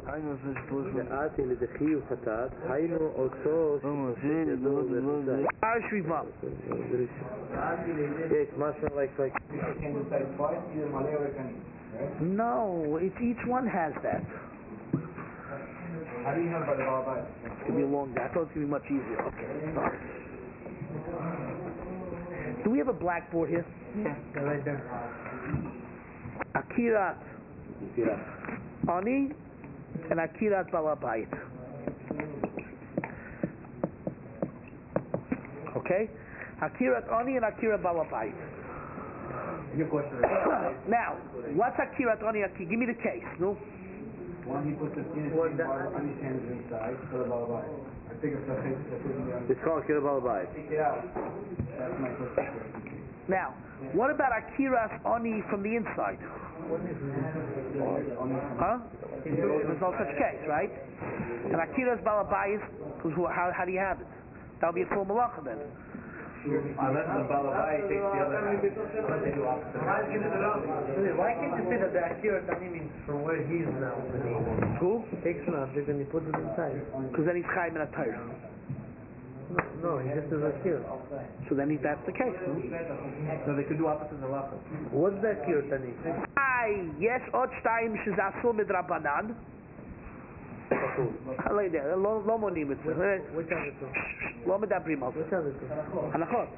דעתי לדחי וחטאת, היינו אותו שידו וחטאת. Yes, Masha, like... You can decide twice, either Malay or Kani, right? No, each one has that. How do you have by the Balabai? It's going to be a long day. I thought it was going to be much easier. Okay. Do we have a blackboard here? Yeah, they're right there. Akirat Ani and Akirat Balabayit. Okay? Akirat Ani and Akirat Balabayit. Your question. Now, what's Akirat Ani? Give me the case. No? One, he puts the penis in Balabay's hands inside for the Balabai. I think It's called Akirat Balabayit. Take it out. That's my question. Now, what about Akirat Ani from the inside? Huh? There's no such case, right? And Akiras Balabayis, how do you have it? That'll be a full malacha then. Unless the Balabai takes the other half. Why can't you say that the Akirat Ani means from where he is now? Who? Takes an object and he puts it inside. Because then he's chayim in a Torah. No, he just does Akirat. So then that's the case. So they could do opposite halacha. What's the Akirat Ani? Yes, עוד שתיים שזה אסור מדרבנן. לא יודע, לא מונים את זה. לא מדברים על זה. הנחות.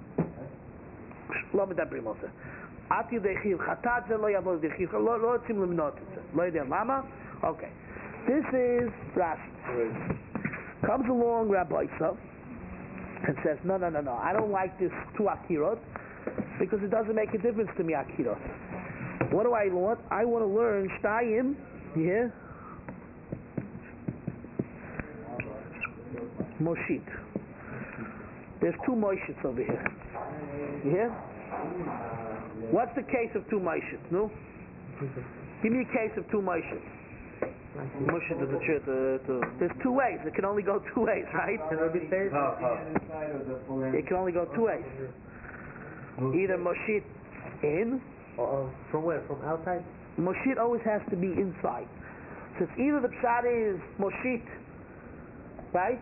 לא מדברים על זה. עד ידי חיל חטאת זה לא יבוא לידי חיל, לא רוצים למנות את זה. לא יודע למה? Okay. This is Rashi. Comes along Rabbi Yosef and says, no, I don't like this two akirot because it doesn't make a difference to me akirot. What do I want? I want to learn Shtayim, yeah? Moshit. There's two Moshits over here. You hear? What's the case of two Moshits? No? Give me a case of two Moshits. Moshit to the church. There's two ways. It can only go two ways, right? It can only go two ways. Either Moshit in. From where? From outside? Moshit always has to be inside. So it's either the pshat is Moshit, right?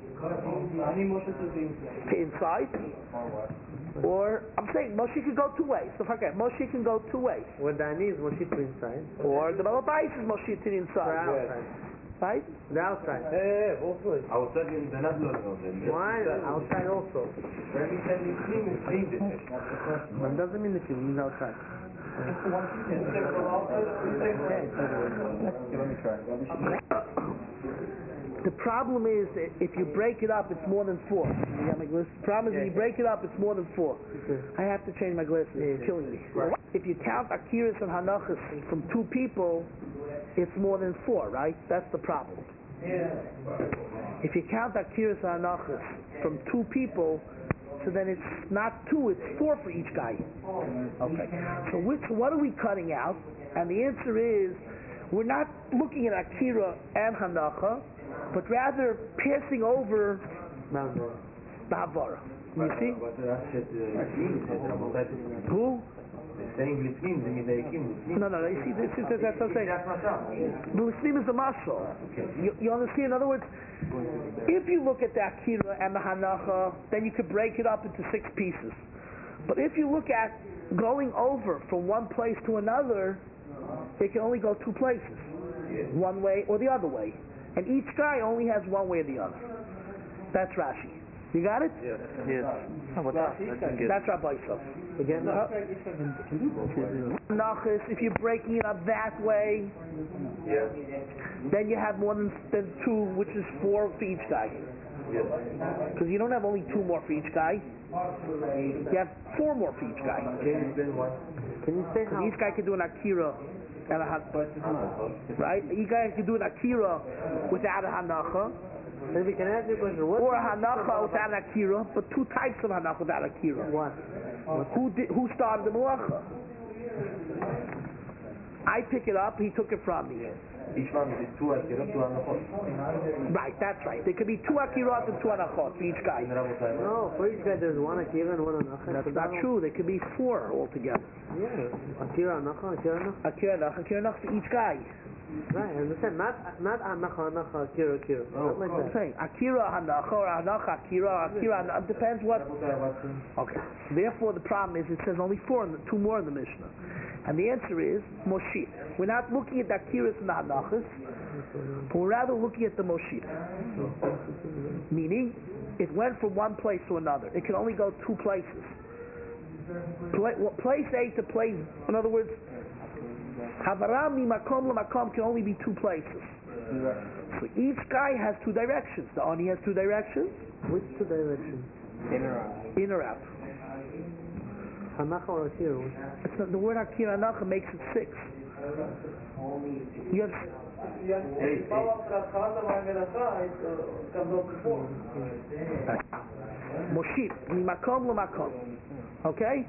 To inside. Or, I'm saying Moshit can go two ways. So forget, Moshit can go two ways. Where the Ani is Moshit to inside. Or the Balabais is Moshit to the inside. Outside. Right? The outside. both ways. Outside Why? Outside also. It doesn't mean that you mean outside. The problem is that if you break it up, it's more than four. The problem is when you break it up, it's more than four. I have to change my glasses. It's killing me. If you count Akiras and Hanachas from two people, it's more than four, right? That's the problem. If you count Akiras and Hanachas from two people, so then it's not two, it's four for each guy. Okay. So what are we cutting out? And the answer is, we're not looking at Akira and Hanacha, but rather passing over the Havara. You see? Who? saying Lifnim, the Midaikim. No, you see, that's what I'm saying. The Lifnim is the muscle. You understand? In other words, if you look at the Akira and the Hanacha, then you could break it up into 6 pieces. But if you look at going over from one place to another, it can only go 2 places. One way or the other way. And each guy only has one way or the other. That's Rashi. You got it? Yes. That's Rabbi Yosef. Again, Nachas, if you're breaking it up that way, then you have more than 2, which is 4 for each guy. Because you don't have only 2 more for each guy. You have 4 more for each guy. Can you say how? Each guy can do an Akira and a Hanacha. Right? Each guy can do an Akira without a Hanacha. Then we can ask you a question. What or a Hanacha without an Akira, but 2 types of Hanacha without Akira. What? Who started the Malacha? I pick it up, he took it from me. Each one is 2 Akirot, 2 Hanachot. Right, that's right. There could be 2 Akirot and 2 Hanachot for each guy. No, for each guy there's 1 Akira and 1 Hanacha. That's not true. There could be 4 altogether. Yeah. Akira, Hanacha, Akira, Hanacha. Akira, Hanacha for each guy. Right, I understand. Not Hanacha, Akira. Not like I'm that. saying Akira Hanacha or Hanacha Akira Hanacha. It depends what. Okay. Therefore, the problem is it says only two more in the Mishnah, and the answer is Moshit. We're not looking at the Akiras and the Hanachas, but we're rather looking at the Moshit. Meaning, it went from one place to another. It can only go two places. Place A to place. In other words, Havaram mi makom lemakom can only be two places. So each guy has two directions. The Ani has two directions. Which two directions? In or out. Hanacha or Akira? It's not, the word Akira Hanacha makes it six. You have Moshit mi makom lemakom. Okay?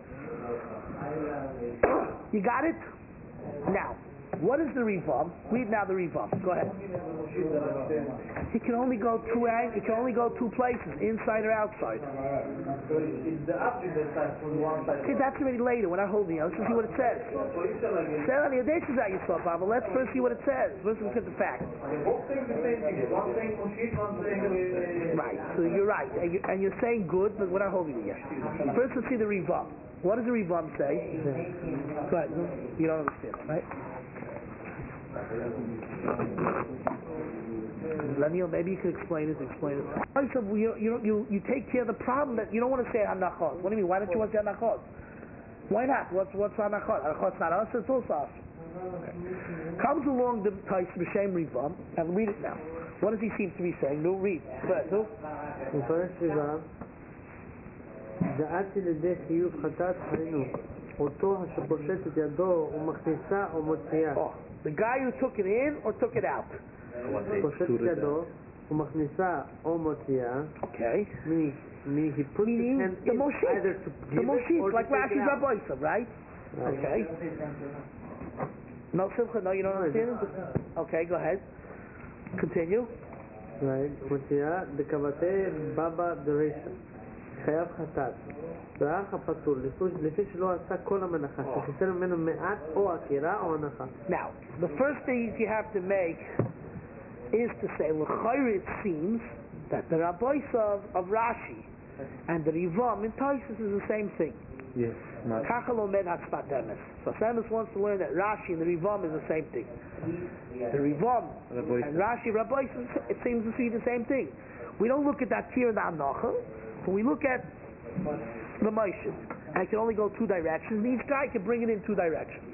You got it? Now, what is the Rivam? Read now the Rivam. Go ahead. It can only go two places, inside or outside. Okay, that's already later. We're not holding it. Let's see what it says. Let's first see what it says. Let's look at the facts. Right. So you're right, and you're saying good, but we're not holding it yet. First, let's see the Rivam. What does the Rivam say? Go ahead. You don't understand, right? Daniel, maybe you could explain it. You take care of the problem that you don't want to say Hanachot. What do you mean? Why don't you want to say Hanachot? Why not? What's Hanachot? Hanachot's not us, it's also us. Okay. Comes along the Tais B'Shem Rivam, and read it now. What does he seem to be saying? No, read. Go ahead. First Rivam. דעתי לידי חיוב חטאת היינו אותו שפושט את ידו ומכניסה או מוציאה. The guy who took it in or took it out? פושט את ידו ומכניסה או מוציאה. Okay. Meaning he put his hand in either to give it or to like take it Rashi's out. Rabbi, right? Okay. No, Simcha, no, you don't understand it? Okay, go ahead. Continue. Right. מוציאה דקבתי בבא דרישה. חייב חטאת. והאח הפסול, לפי שלא עשה כל המנחה, שחיסר ממנו מעט או עקירה או הנחה. Now, the first thing you have to make is to say, l'chayr, it seems that the Rabbois of Rashi and the Rivam in Taisus is the same thing. Yes. Kachal omed hatzpat emes. So Samus wants to learn that Rashi and the Rivam is the same thing. The Rivam and Rashi, Rabbois, it seems to be the same thing. We don't look at that here in the Anocha. When we look at the Moshe, and it can only go two directions, and each guy can bring it in two directions.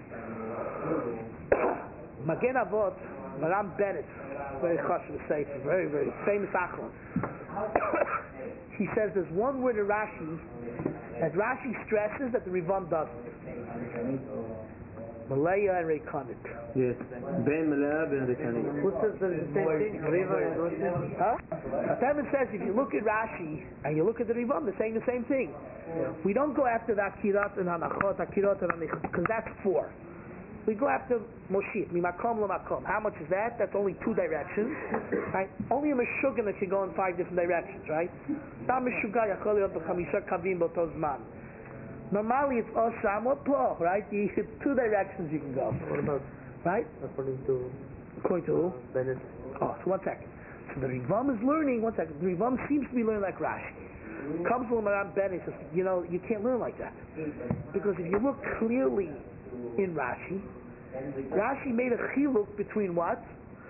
Magen Avot, Maram Bennett, very chashuv sefer, very, very famous Achron. He says there's one word in Rashi that Rashi stresses that the Rivam doesn't. Malaya and Reikanit. Yes. Ben Malaya, Ben Reikanit. Who says the same thing? Riva and Rosh? Huh? Temin says if you look at Rashi and you look at the Rivam, they're saying the same thing. We don't go after the Akirat and Hanachot, Akirat and Hanachot, because that's four. We go after Moshit, Mimakom Lamakom. How much is that? That's only two directions. Right? Only a Meshuggah can go in five different directions, right? Not Meshuggah, Yachol Yot B'chamisha Kavim B'to Zman. Normally it's Osam or Po, right? It's two directions you can go. What about, right? according to who? Bennett? Oh, so 1 second. So the Rivam is learning, 1 second, the Rivam seems to be learning like Rashi. Comes from around Bennett, says, you can't learn like that. Because if you look clearly in Rashi made a chiluk between what?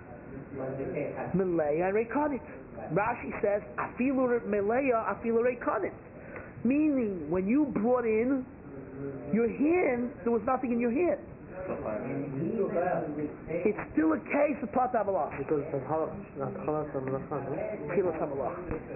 Melea and Reikanit. Rashi says, Afilu Melea, Afilu Reikanit. Meaning, when you brought in your hand, there was nothing in your hand. It's still a case of Pat Amalach. Because it's not Chalas Amalach. Chilas Amalach.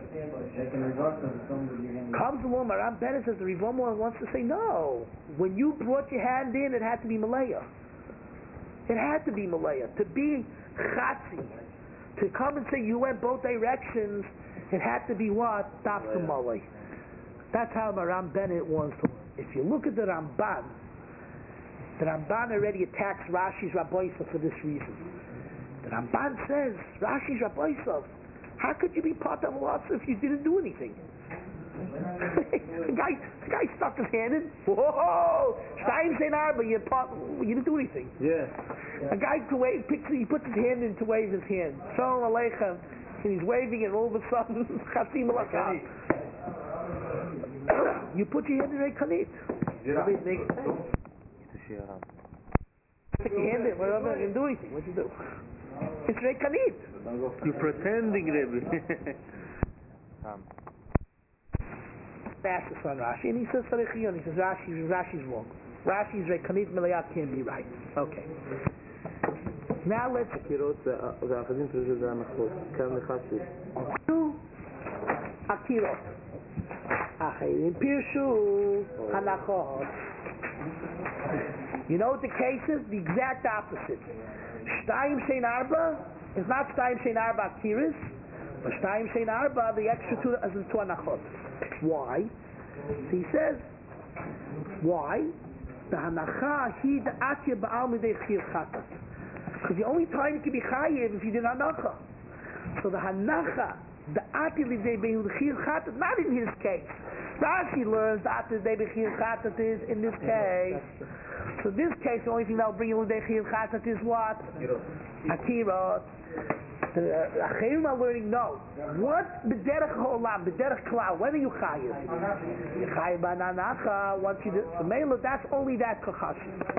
Comes along, Maram Bennett says the Rivam wants to say, no. When you brought your hand in, it had to be Malaya. It had to be Malaya. To be Chatzi, to come and say you went both directions, it had to be what? Dafka Malay. That's how Maram Bennett wants to. If you look at the Ramban already attacks Rashi's Rabboisa for this reason. The Ramban says, Rashi's Rabboisa, how could you be part of lots if you didn't do anything? the guy stuck his hand in. Whoa! Stein Zainarba, you didn't do anything. Yeah. A guy he puts his hand in to wave his hand. Shalom Aleichem. And he's waving and all of a sudden, Chasim Alakam. You put your hand in Rekanit. Put your hand in, whatever, you can do anything. What you do? It's Rekanit. You're pretending, Rebbe. Ask this on Rashi, and he says Sarechiyun. He says Rashi's wrong. Rashi's Rekanit Melayat can't be right. Okay. Now let's והאחדים פרשו זה הנחות, כאן לחשי. Akirot. Achirim Pirshu Hanachot. You know what the case is? The exact opposite. Shtayim Shein Arba is not Shtayim Shein Arba Akiris, but Shtayim Shein Arba, the extra two as in two Hanachot. Why? So he says, why? The Hanacha he the Akir Ba'al Midei Chir Chatat. Because the only time you can be Chayiv if you did Hanacha. So the Hanacha, the Akir Midei Chir Chatat, not in his case. Rashi learns the Akir Midei Chir Chatat is in this case. So in this case, the only thing that will bring you Midei Chir Chatat is what? Akirot. The Achirim are learning, no. What? B'derech ha'olam, b'derech klal. When are you chayiv? You chayiv b'ananacha, once you do. So Mela, that's only that kachas.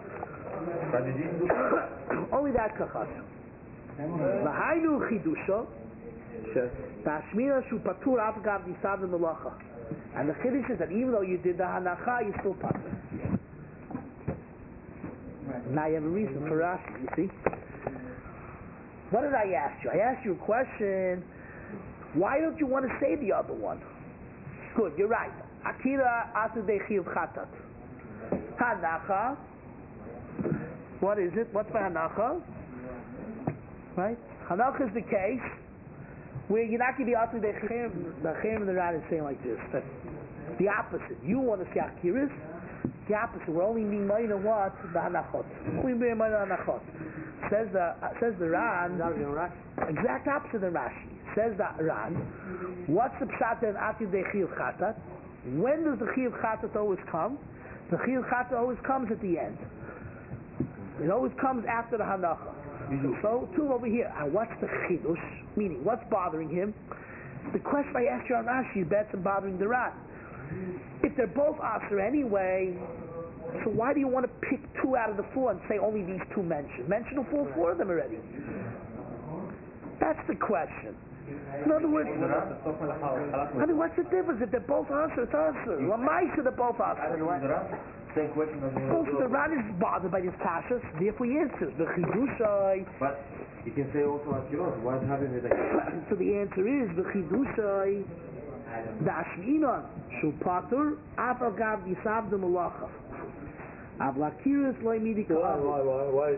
Only that kachas. V'hainu chidusha, ta'ashmira shu patur avgav nisav v'melacha. And the chiddush is that even though you did the hanacha, you still patur. Now you have a reason for Rashi, you see? What did I ask you? I asked you a question. Why don't you want to say the other one? Good, you're right. Akira Asudei Chatat. Hanacha. What is it? What's the Hanacha? Right? Hanacha is the case where you're not going to be Asudei Chiyuv. The Chiyuv and the Ran is saying like this. That the opposite. You want to say Akiris. The opposite. We're only being made of what? The Hanachot. We're being made of Hanachot. Says the Ran, exact opposite of Rashi. Says the Ran, what's the pshat in Atid de Chiyuv Chatat? When does the Chiyuv Chatat always come? The Chiyuv Chatat always comes at the end. It always comes after the Hanacha. So, two over here. And what's the Chidush? Meaning, what's bothering him? The question I asked you on Rashi is better than bothering the Ran. If they're both Aser anyway, so why do you want to pick two out of the four and say only these two mentioned? Mention all four of them already. That's the question. In other words, I mean, what's the difference? If they're both Aser, it's Aser. Lamaisa, they're both Aser. Same question. Also, the Ran is bothered by this Kashas, therefore he answers. The Chidushai. But you can say also Akirot. Why having it like So the answer is the Chidushai. The Ashminon Shu Patur Afal Gav Yisav the Malacha. Avlakiris loy midi kol. Why?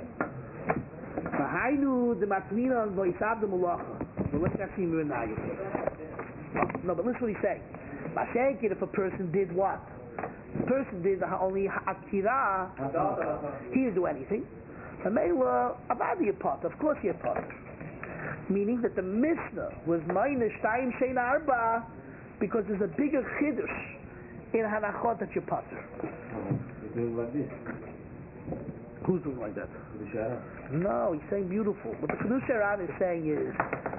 V'hainu the Matminon loy Yisav the Malacha. So let's not see Mirinayim. No, but listen what he's saying. Mashenkin, if a person did what? The person did only Akira, he didn't do anything. The Mela Abadi apart. Of course he apart. Meaning that the Mishnah was minus Shtayim Shein Arba because there's a bigger Chiddush in Hanachot that you pater. doing like this? Who's doing like that? No, he's saying beautiful. What the Chidush Haran is saying is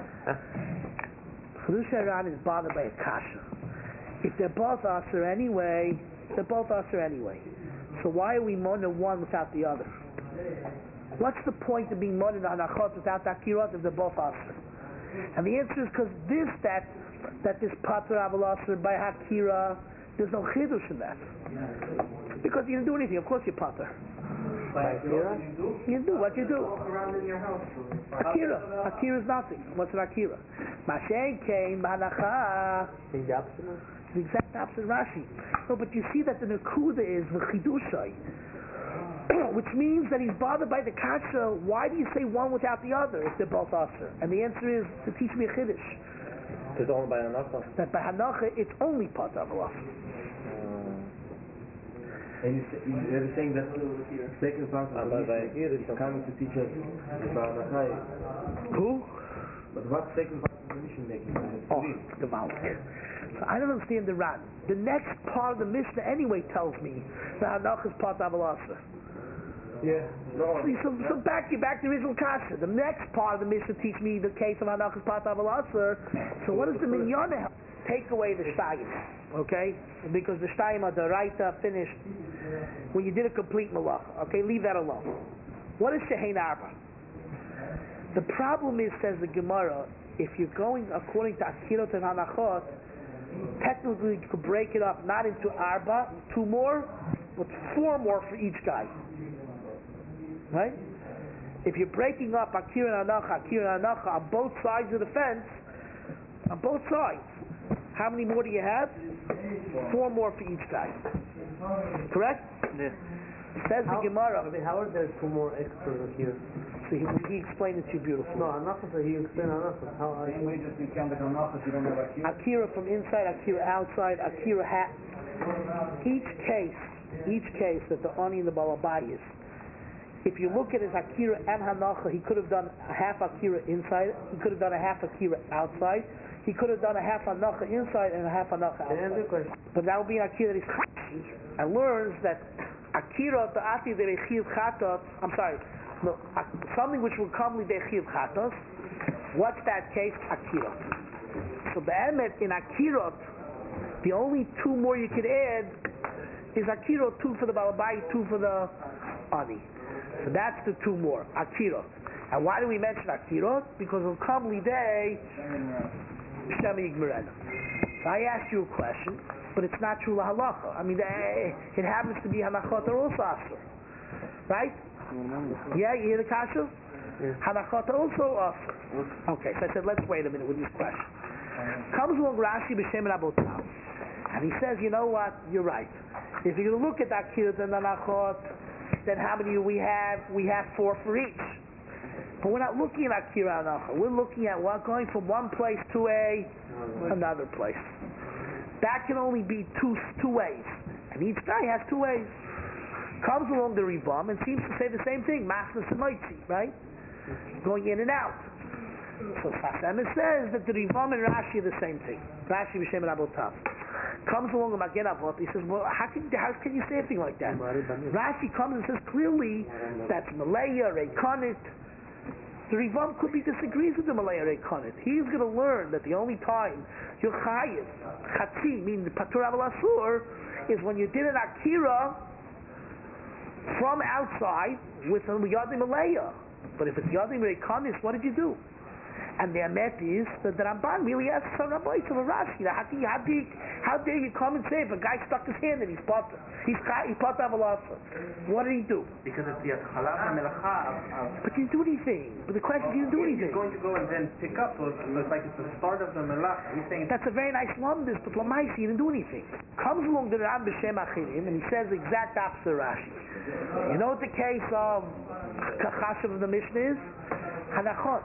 Chidush Haran is bothered by a kasha. If they're both Aser anyway, they're both Aser anyway. So why are we mourning one without the other? What's the point of being mourning on Hanachot without Akirot if they're both Aser? And the answer is because that this Pater Aval Aser by Hakira, there's no Chidush in that. Because you didn't do anything, of course you're Pater. You do what you do. Akira is nothing. What's an Akira? Mashen came Hanacha. The exact opposite of Rashi. No, but you see that the Nakuda is V'chidushai, which means that he's bothered by the kasha. Why do you say one without the other if they're both Aser? And the answer is to teach me a Chiddush. It's only by Hanacha. That by Hanacha it's only part of Allah. And you're saying that second part of the Mishnah is coming to teach us about Hanacha. Who? But what second part of the Mishnah making? Oh, the Malik. So I don't understand the Ran. The next part of the Mishnah anyway tells me that Hanacha is part of Allah. Yeah. So back to the original kasha. The next part of the Mishnah teach me the case of Hanachas Patav Alasar. So what does the Minyana take away the Shtayim? Okay? Because the Shtayim are the Raita finished when you did a complete Malacha. Okay, leave that alone. What is Shehein Arba? The problem is, says the Gemara, if you're going according to Akirot and Hanachot, technically you could break it up not into Arba, 2 more, but 4 more for each guy. Right? If you're breaking up Akira and Anacha on both sides of the fence, on both sides, how many more do you have? 4 more for each guy. Correct? Yeah. Says the Gemara. How are there 2 more extras here? So he explained it to you beautifully. No, Anacha, he explained Anacha. How are you? Just you count the Anacha, you don't have Akira. Akira from inside, Akira outside, Akira hat. Each case that the Ani and the Balabayis, if you look at his Akira and Hanacha, he could have done a half Akira inside, he could have done a half Akira outside, he could have done a half Hanacha inside and a half Hanacha outside. But that would be an Akira that is Chashi, and learns that Akira, the Ati de Rechiv Chatos, something which will come with Rechiv Chatos, what's that case? Akira. So the Emet in Akira, the only 2 more you could add is Akira, 2 for the Balabai, 2 for the Ani. So that's the 2 more, Akira. And why do we mention Akira? Because it'll come Lidei Shemi Yigmerena. So I asked you a question, but it's not true lahalacha. I mean, it happens to be Hanachot are also Asur. Right? Yeah, you hear the kasha? Yeah. Hanachot are also Asur. Okay, so I said, let's wait a minute with this question. Comes along Rashi B'Shem Rabotav, and he says, you know what? You're right. If you're going to look at Akira and Hanachot, then how many do we have? We have 4 for each. But we're not looking at Akira and Hanacha. We're looking at going from one place to another place. That can only be two ways. And each guy has 2 ways. Comes along the Ribam and seems to say the same thing. Machnas and Moitzi, right? Going in and out. So Sasem says that the Ribam and Rashi are the same thing. Rashi B'Shem Rabotav. Comes along the Magen Avot, he says, well, how can you say a thing like that? Rashi comes and says clearly that's Malaya, Reikonit. The Rivam could be disagrees with the Malaya Reikonit. He's going to learn that the only time you're chayiv, chatzi, meaning the Patur Aval Asur, is when you did an Akira from outside with a Yadim Malaya. But if it's Yadim Reikonit, what did you do? And the Emet is that the Ramban really asks some Rabbi to Rashi, how dare you come and say if a guy stuck his hand and he's potter Aval Asur. What did he do? Because it's the Atchalat HaMelacha. But you didn't do anything. But the question is, you didn't do anything. He's going to go and then pick up, so it's like it's the start of the Melacha. He's saying that's a very nice lumbus, but Lamaisi, he didn't do anything. Comes along the Ram B'Shem Achirim, and he says the exact opposite of Rashi. You know what the case of Chashav of the Mishnah is? Hanachot.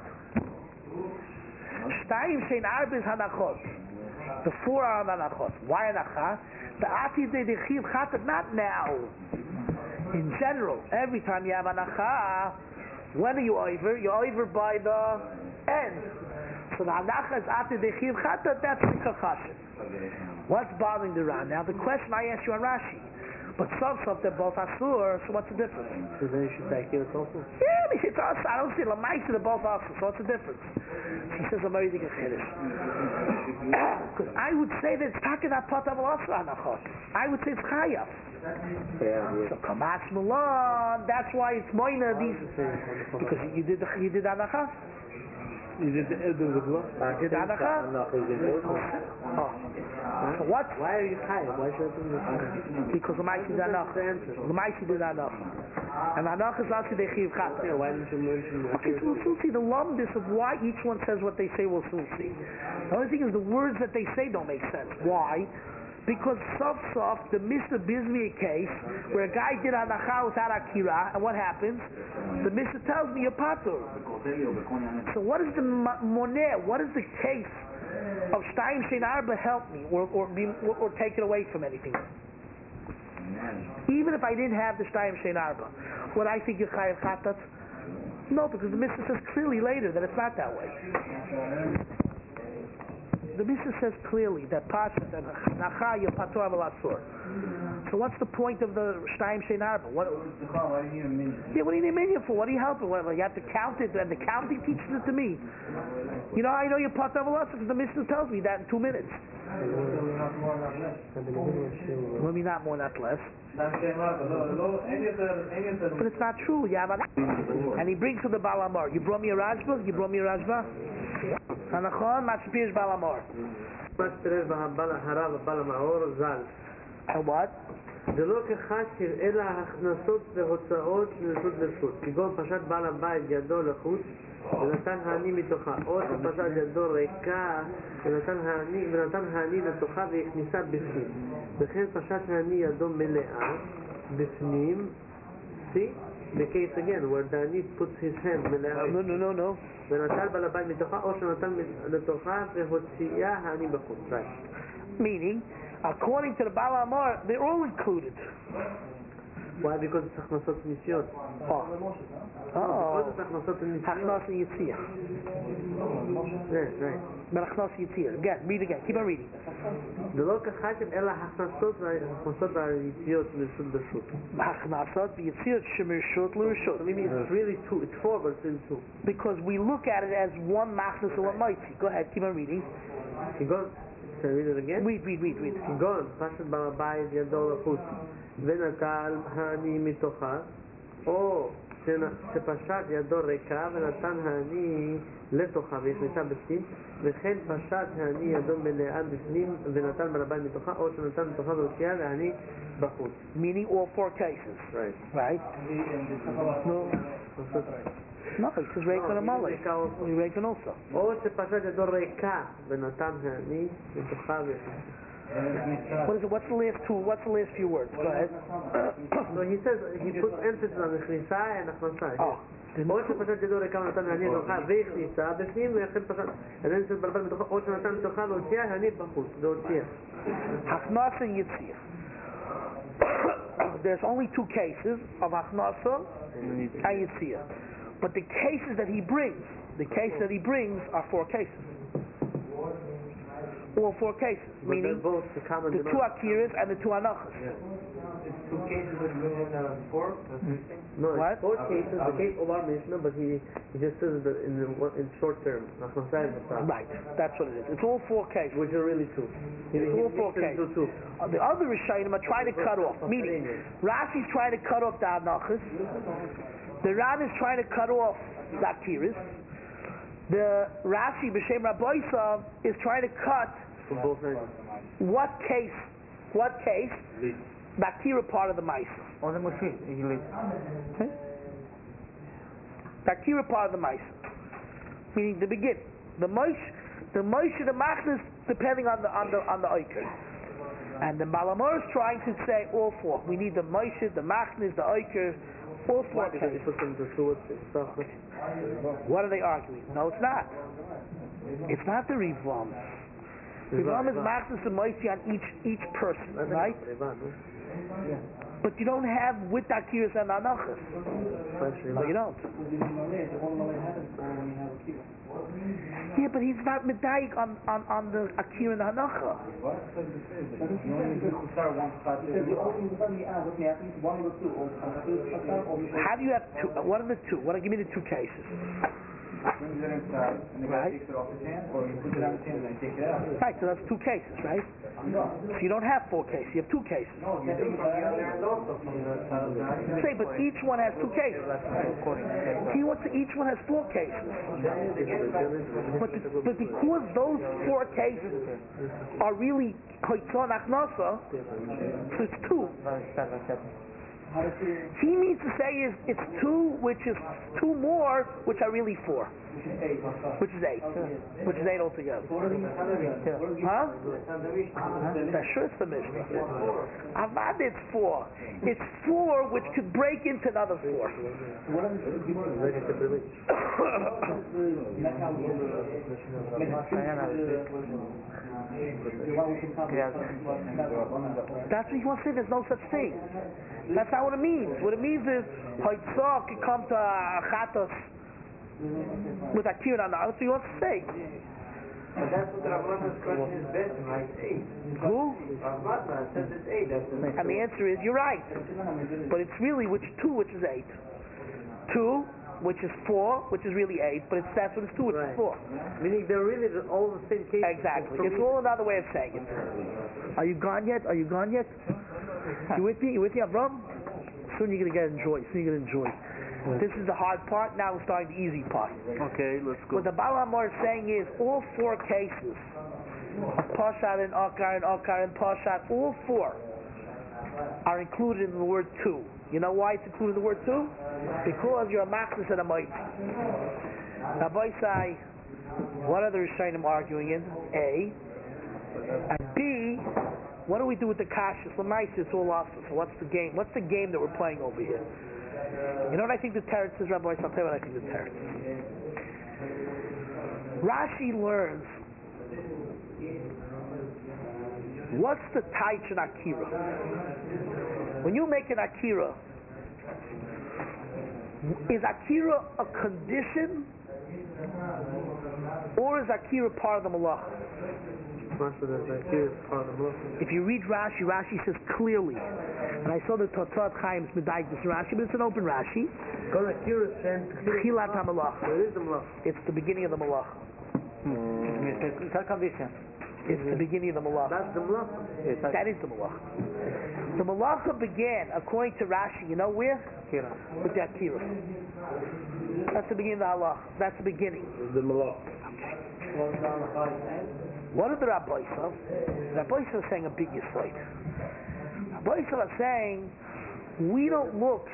Shtayim Shein Arba is Hanachot. The 4 are Hanachot. Why Hanacha? The Ati de Chiv Chatat, not now. In general, every time you have Hanacha, when are you over? You're over by the end. So the Hanacha is Ati de Chiv Chatat, that's the Chashav. What's bothering the Ram? Now the question I asked you on Rashi. But some they're both Asur, so what's the difference? So then you should take it also? Yeah, it's us. I don't see it. Lamaisa, they're both Asur, so what's the difference? He says, I'm already going to finish. Because I would say that it's talking about Patav Asur Hanachot. I would say it's Chayav. So Kamatz Mulan, that's why it's Moina, these. Because you did Hanacha? You did the Edom with what? Did Hanacha? So what? Why are you Chayav? Why should I do this? Because Lamaisi did Hanacha. Lamaisi did Hanacha. And Hanacha is also the Chiv Chata. Yeah, why didn't you mention that? Okay, so we'll see the lumbus of why each one says what they say, we'll soon see. The only thing is the words that they say don't make sense. Why? Because soft, the Mr. Bizmi case, where a guy did Hanacha without Akira, and what happens? The Mr. tells me you're Patur. So what is the Moneh? What is the case of Shtayim Shein Arba help me, or take it away from anything? Even if I didn't have the Shtayim Shein Arba, would I think you're Chayav Chatat? No, because the Mr. says clearly later that it's not that way. The Mishnah says clearly that Pasha and Nacha Patur Aval Asur. So what's the point of the Shtayim Shein Arba? What do you need a minion? Yeah, what do you need a minion for? What are you helping? What, you have to count it, and the counting teaches it to me. You know how I know you're part of a lesson? Because the Mishnah tells me that in 2 minutes. What do you mean not more, not less? But it's not true. And he brings to the Baal Amor. You brought me a Rajba? You brought me a Rajba? Hanachon, Mashpirish Baal Amor. Mashpirish Harav Baal Amor Zal. And what? זה לא כחשב אלא הכנסות והוצאות מרשות לרשות, כגון פשט בעל הבית ידו לחוץ ונתן העני מתוכה, או שפשט ידו ריקה ונתן העני לתוכה והכניסה בפנים, וכן פשט העני ידו מלאה בפנים. See? The case again where the העני puts his hand מלאה no. ונתן בעל הבית מתוכה, או שנתן לתוכה והוציאה העני בחוץ. Meaning, according to the Baal Amor, they're all included. Why? Because it's Hachnasot Nisyon. Hachnasot Yitzir. Yes, right. But Hachnasot Yitzir. Again, read again. Keep on reading. The local Hachem Ela Hachnasot Yitzir L'Rishut L'Rishut. Hachnasot Yitzir Shemirshut L'Rishut. It's really two. It's 4, but it's in 2. Because we look at it as one Machnas and one Moitzi. Go ahead. Keep on reading. Can I read it again? Read. כגון פשט בעל הבית ידו לחוץ ונטל העני מתוכה, או שפשט ידו ריקה ונתן העני לתוכה והכניסה בפנים, וכן פשט העני ידו מלאה בפנים ונתן בעל הבית מתוכה, או שנתן מתוכה והוציאה והעני בחוץ. Meaning all 4 cases. Right? No, it says Reikon and Malay. Reikon also. או שפשט ידו ריקה ונתן העני מתוכה What is it? What's the last few words? Go ahead. So he says, he puts emphasis on the Chnisa and Achnasa. או שפשט ידו ריקה ונתן העני מתוכה והכניסה בפנים, וכן פשט, and then it says בלבד מתוכה, או שנתן מתוכה והוציאה העני בחוץ. זה הוציאה. Hachnasa and Yitzir. There's only 2 cases of Hachnasa and Yitzir. But the cases that he brings are 4 cases. All 4 cases, meaning both the 2 Akiras and the 2 Anachas. It's 2 cases that you in 4? No, what? It's 4 cases, the case of our Mishnah, but he just says that in short term. Right, that's what it is. It's all 4 cases. Which are really 2. It's all 4 cases. The other Rishonim are trying to cut off, meaning Rashi's trying to cut off the Anachas, the Ran is trying to cut off the Akiras, the Rashi B'Shem Rabbi Yisrael is trying to cut what case the Akira part of the Maisa. The Akira part of the Maisa, meaning the beginning, the Moshe, the Machnas, depending on the Oiker. And the Baal Amor is trying to say all 4. We need the Moshe, the Machnas, the Oiker. All 4 cases. What are they arguing? No, it's not. It's not the Rivam. Rivam is Machnas and Moisi on each person, right? But you don't have with Akiras and Anachas. No, you don't. Yeah, but he's not medayik on the Akira and the Hanacha. How do you have 2? What are the 2? Give me the 2 cases. Right. Right, so that's 2 cases, right? So you don't have 4 cases, you have 2 cases. Say, but each one has 2 cases. He wants to, each one has 4 cases. But because those 4 cases are really Hoitzon Achnasa, so it's 2. He means to say is it's 2, which is 2 more, which are really 4, which is 8, which is 8 altogether. Huh? That's sure it's the Mishnah. Avad, it's 4. It's 4, which could break into another 4. That's what he wants to say. There's no such thing. That's not what it means. What it means is Haitzah can come to Chatos with Akira on the other. So he wants to say But that's what the Rabbanah's question is based on, right? 8. Who? Rabbanah says it's 8. And the answer is, you're right. But it's really which is 8. 2, which is 4, which is really 8, but that's what it's 2, which is 4. Meaning they're really all the same case. Exactly. It's all another way of saying it. Are you gone yet? You with me? Avram? Soon you're going to enjoy. This is the hard part. Now we're starting the easy part. Okay, let's go. What the Baal Hamor is saying is all 4 cases of Pashat and Akar and Pashat, all 4 are included in the word 2. You know why it's included in the word 2? Because you're a Machlis and a Moitzi. Now, Boisai, what are the Rishonim arguing in? A. And B, what do we do with the Kashas? Lamaisa, it's all awesome. So what's the game? What's the game that we're playing over here? You know what I think the Teretz is, Rabbi? I'll tell you what I think the Teretz is. Rashi learns what's the Taich in Akira. When you make an Akira, is Akira a condition or is Akira part of the Malach? If you read Rashi says clearly, and I saw the Totzat Chaim's Medaik this Rashi, but it's an open Rashi. Chilat HaMalach. It's the beginning of the Malach. It's a condition. It's the beginning of the Malach. That's the Malach. That is the Malach. The Malacha began, according to Rashi, you know where? With the Akira. That's the beginning of the Halach. That's the beginning. The Malach. Okay. What are the Rabbaisa? The Rabbaisa are saying a big yisoid. Rabbaisa are saying, we don't look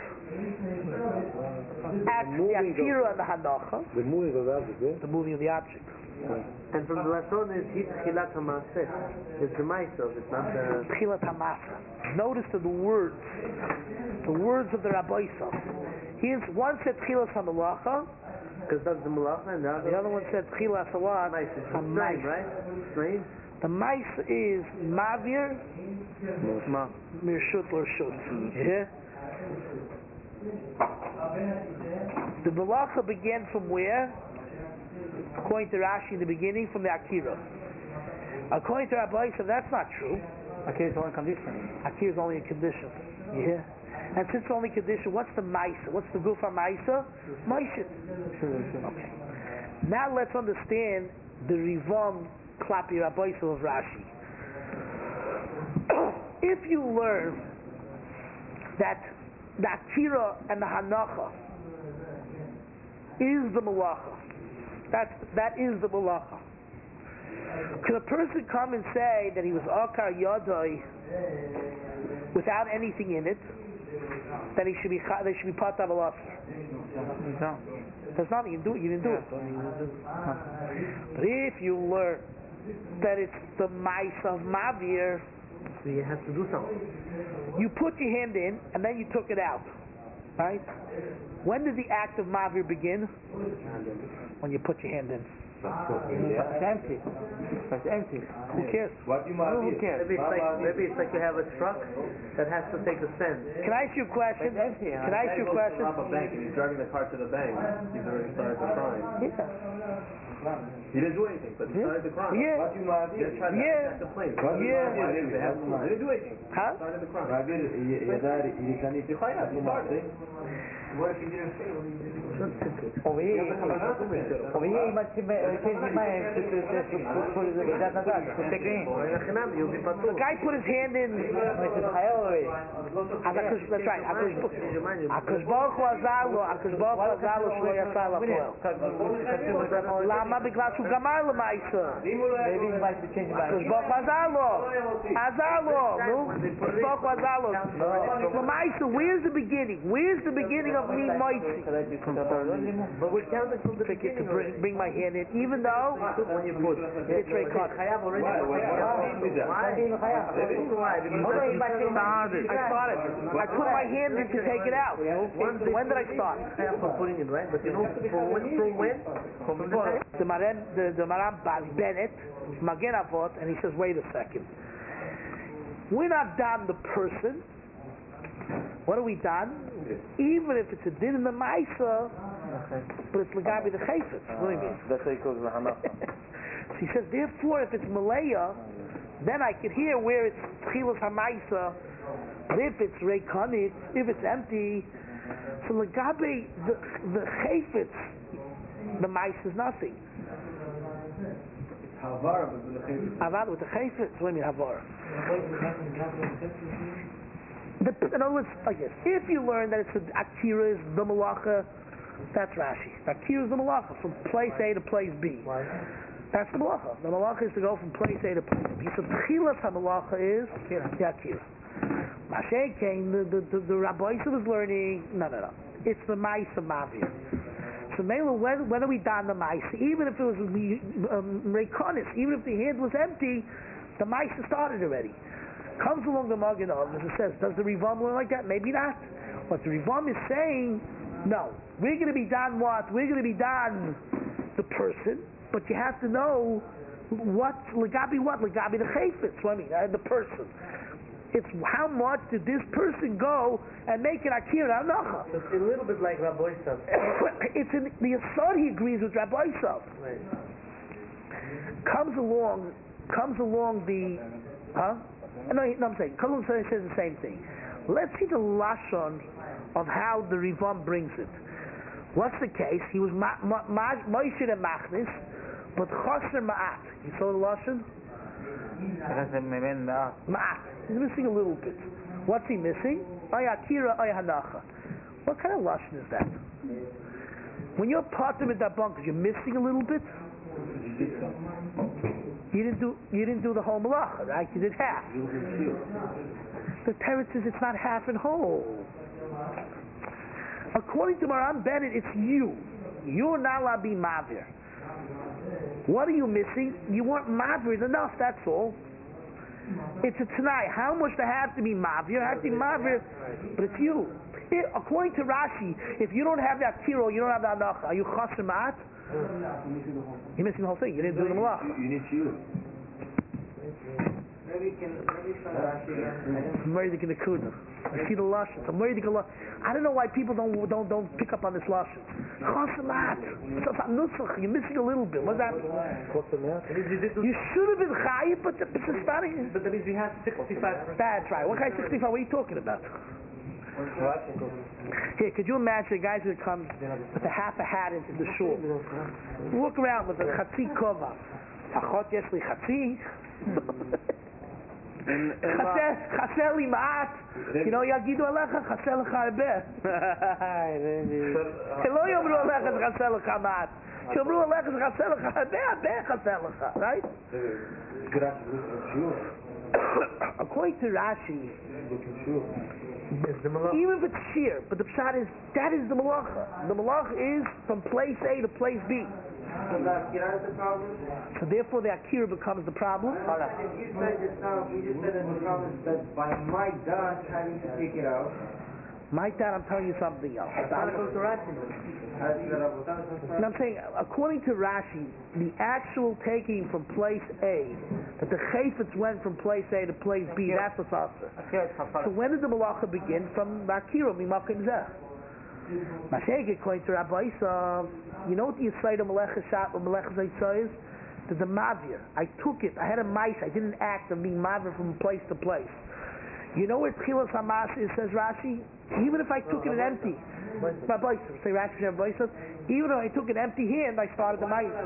at the Akira and the Hanacha. The moving of the object, yeah? The moving of the object. And from the Lashon is Chilat HaMaaseh. It's the Maaseh, it's not the... Chilat HaMaaseh. Notice that the words of the Rabbaisa. One said Chilat HaMalacha, because that's the Malacha, and the other one said Chilat HaMaaseh. Right? Right? The Maaseh is Mavir Mirshut L'Rshut. Yeah? The Malacha began from where? According to Rashi in the beginning, from the Akira. According to Rabbi Yisrael, that's not true. Akira is only a condition. Akira is only a condition. Yeah. And since it's only a condition, what's the Maisa? What's the Gufa Maisa? Maisa. Okay. Now let's understand the Rivam Klapi Rabbi Yisrael of Rashi. If you learn that the Akira and the Hanacha is the Malacha, that is the Malacha. Could a person come and say that he was Akar Yadai without anything in it, that they should be part of a loss? No. There's nothing, you didn't do it. But if you learn that it's the mice of Mavir, so you have to do something. You put your hand in and then you took it out. Right? When did the act of Mavir begin? When you put your hand in. It's empty. It's empty. Who cares? What do you want? Who cares? Maybe it's like you have a truck that has to take a send. Can I ask you a question? Can I ask you a question? Rob a bank and he's driving the car to the bank. He's already started the crime. He didn't do anything, but he started the crime. Yeah. What do you want? They're trying to attack the plane. What do you want? They didn't do anything. Huh? He started the crime. What if he didn't say what he did? Over here, you must change your mind to that nazad. You'll be The guy put his hand in. That's right. Akash Baruch Hu azar lo shlo yasa lapoel. Lama b'glas hu gamar l'maisa. Maybe he might be changing mind. Akash Baruch Hu azar lo. No? Akash Baruch Hu azar lo. L'maisa, where's the beginning? Where's the beginning of me moitzi? But we counted from the Trick it to beginning. bring my hand in, even though When you put it's very cut. Why? I started. I put my hand in to take it out. When did I start? For putting it right, but you know from when? From the time. The Maram Bennett, Magen Avot, and he says, wait a second. We're not done the person. What are we done? Even if it's a din in the Maisa, but it's Lagabi the Chayfetz. What do you mean? That's how he calls the Hanacha. So he says, therefore, if it's Malaya, then I could hear where it's Tchilas Hamaisa, but if it's Reikanit, if it's empty, so Lagabe, the Chayfetz, the Mais is nothing. Havara, but with the Chayfetz. Havara with the Chayfetz, what do you mean Havara? In other words, like this, if you learn that it's Akira is the Malacha, that's Rashi. Akira is the Malacha, from place A to place B. Why? That's the Malacha. The Malacha is to go from place A to place B. So Tchilas HaMalacha is the Akira. Mashiach came, the Rabbi was learning, no. It's the Maisa Mavir. So Mela, whether we done the Maisa, even if it was Reikonis, even if the hand was empty, the Maisa started already. Comes along the Magen Avos and says, does the Rivam learn like that? Maybe not. What the Rivam is saying, no. We're going to be done what? We're going to be done the person, but you have to know what? Legabi the Chayfetz. What I mean, the person. It's how much did this person go and make an Akira Anacha? It's a little bit like Rabbi Yisrael. It's in the Yisod he agrees with Rabbi Yisrael. Right. Comes along the, No, I'm saying, Kolum says the same thing. Let's see the Lashon of how the Rivam brings it. What's the case? He was Moshe and Machnis, but Chosser Ma'at. You saw the Lashon? Ma'at. He's missing a little bit. What's he missing? Ay Akira, Ay Hanacha. What kind of Lashon is that? When you're part of it, that bunkers, you're missing a little bit? You didn't do the whole malacha, right? You did half. The Teretz says it's not half and whole. According to Maran Bennett, it's you. You're not allowed to be mavir. What are you missing? You weren't mavir enough, that's all. It's a Tanai. How much do I have to be mavir? I have to be mavir, but it's you. According to Rashi, if you don't have that kiro, you don't have that anacha, are you chaser ma'at? You're missing the whole thing. You didn't do the malacha. You need you. I'm ready to get the kuda. I see the lashons. I'm ready to go. I don't know why people don't pick up on this lashon. Chasamat. You're missing a little bit. What's that? You should have been chayiv, but it's starting. But that means we have 65%. That's right. What kind of 65? What are you talking about? Here, could you imagine a guy who comes with a half a hat into the shul? Walk around with a chatzi kova. Achot yesh li chatzi. Chaser li ma'at. You know, yagidu alecha chaser lecha arbeh. Lo yomru alecha chaser lecha ma'at. Yomru alecha chaser lecha arbeh chaser lecha. Right? According to Rashi, even if it's sheer, but the pshat is, that is the malacha. The malacha is from place A to place B. So the Akira is the problem? So therefore the Akira becomes the problem? You said just now, you just said that the problem is that by my dad having to take it out. My dad, I'm telling you something else. And I'm saying, according to Rashi, the actual taking from place A, that the Chayfetz went from place A to place B, that's what's also. So when did the Malacha begin? From Akira, Mimakim Zeh. Mashiach, according to Rabbi Isa, you know what the Yisrael Melecha Shat or Melecha Zaytzah is? The Mavir. I took it. I had a mice. I didn't act of being Mavir from place to place. You know where Tchilas Hamas is, says Rashi? Even if I took it empty, say Rashi and Rabbi Isa, even if I took an empty hand, I started the mice.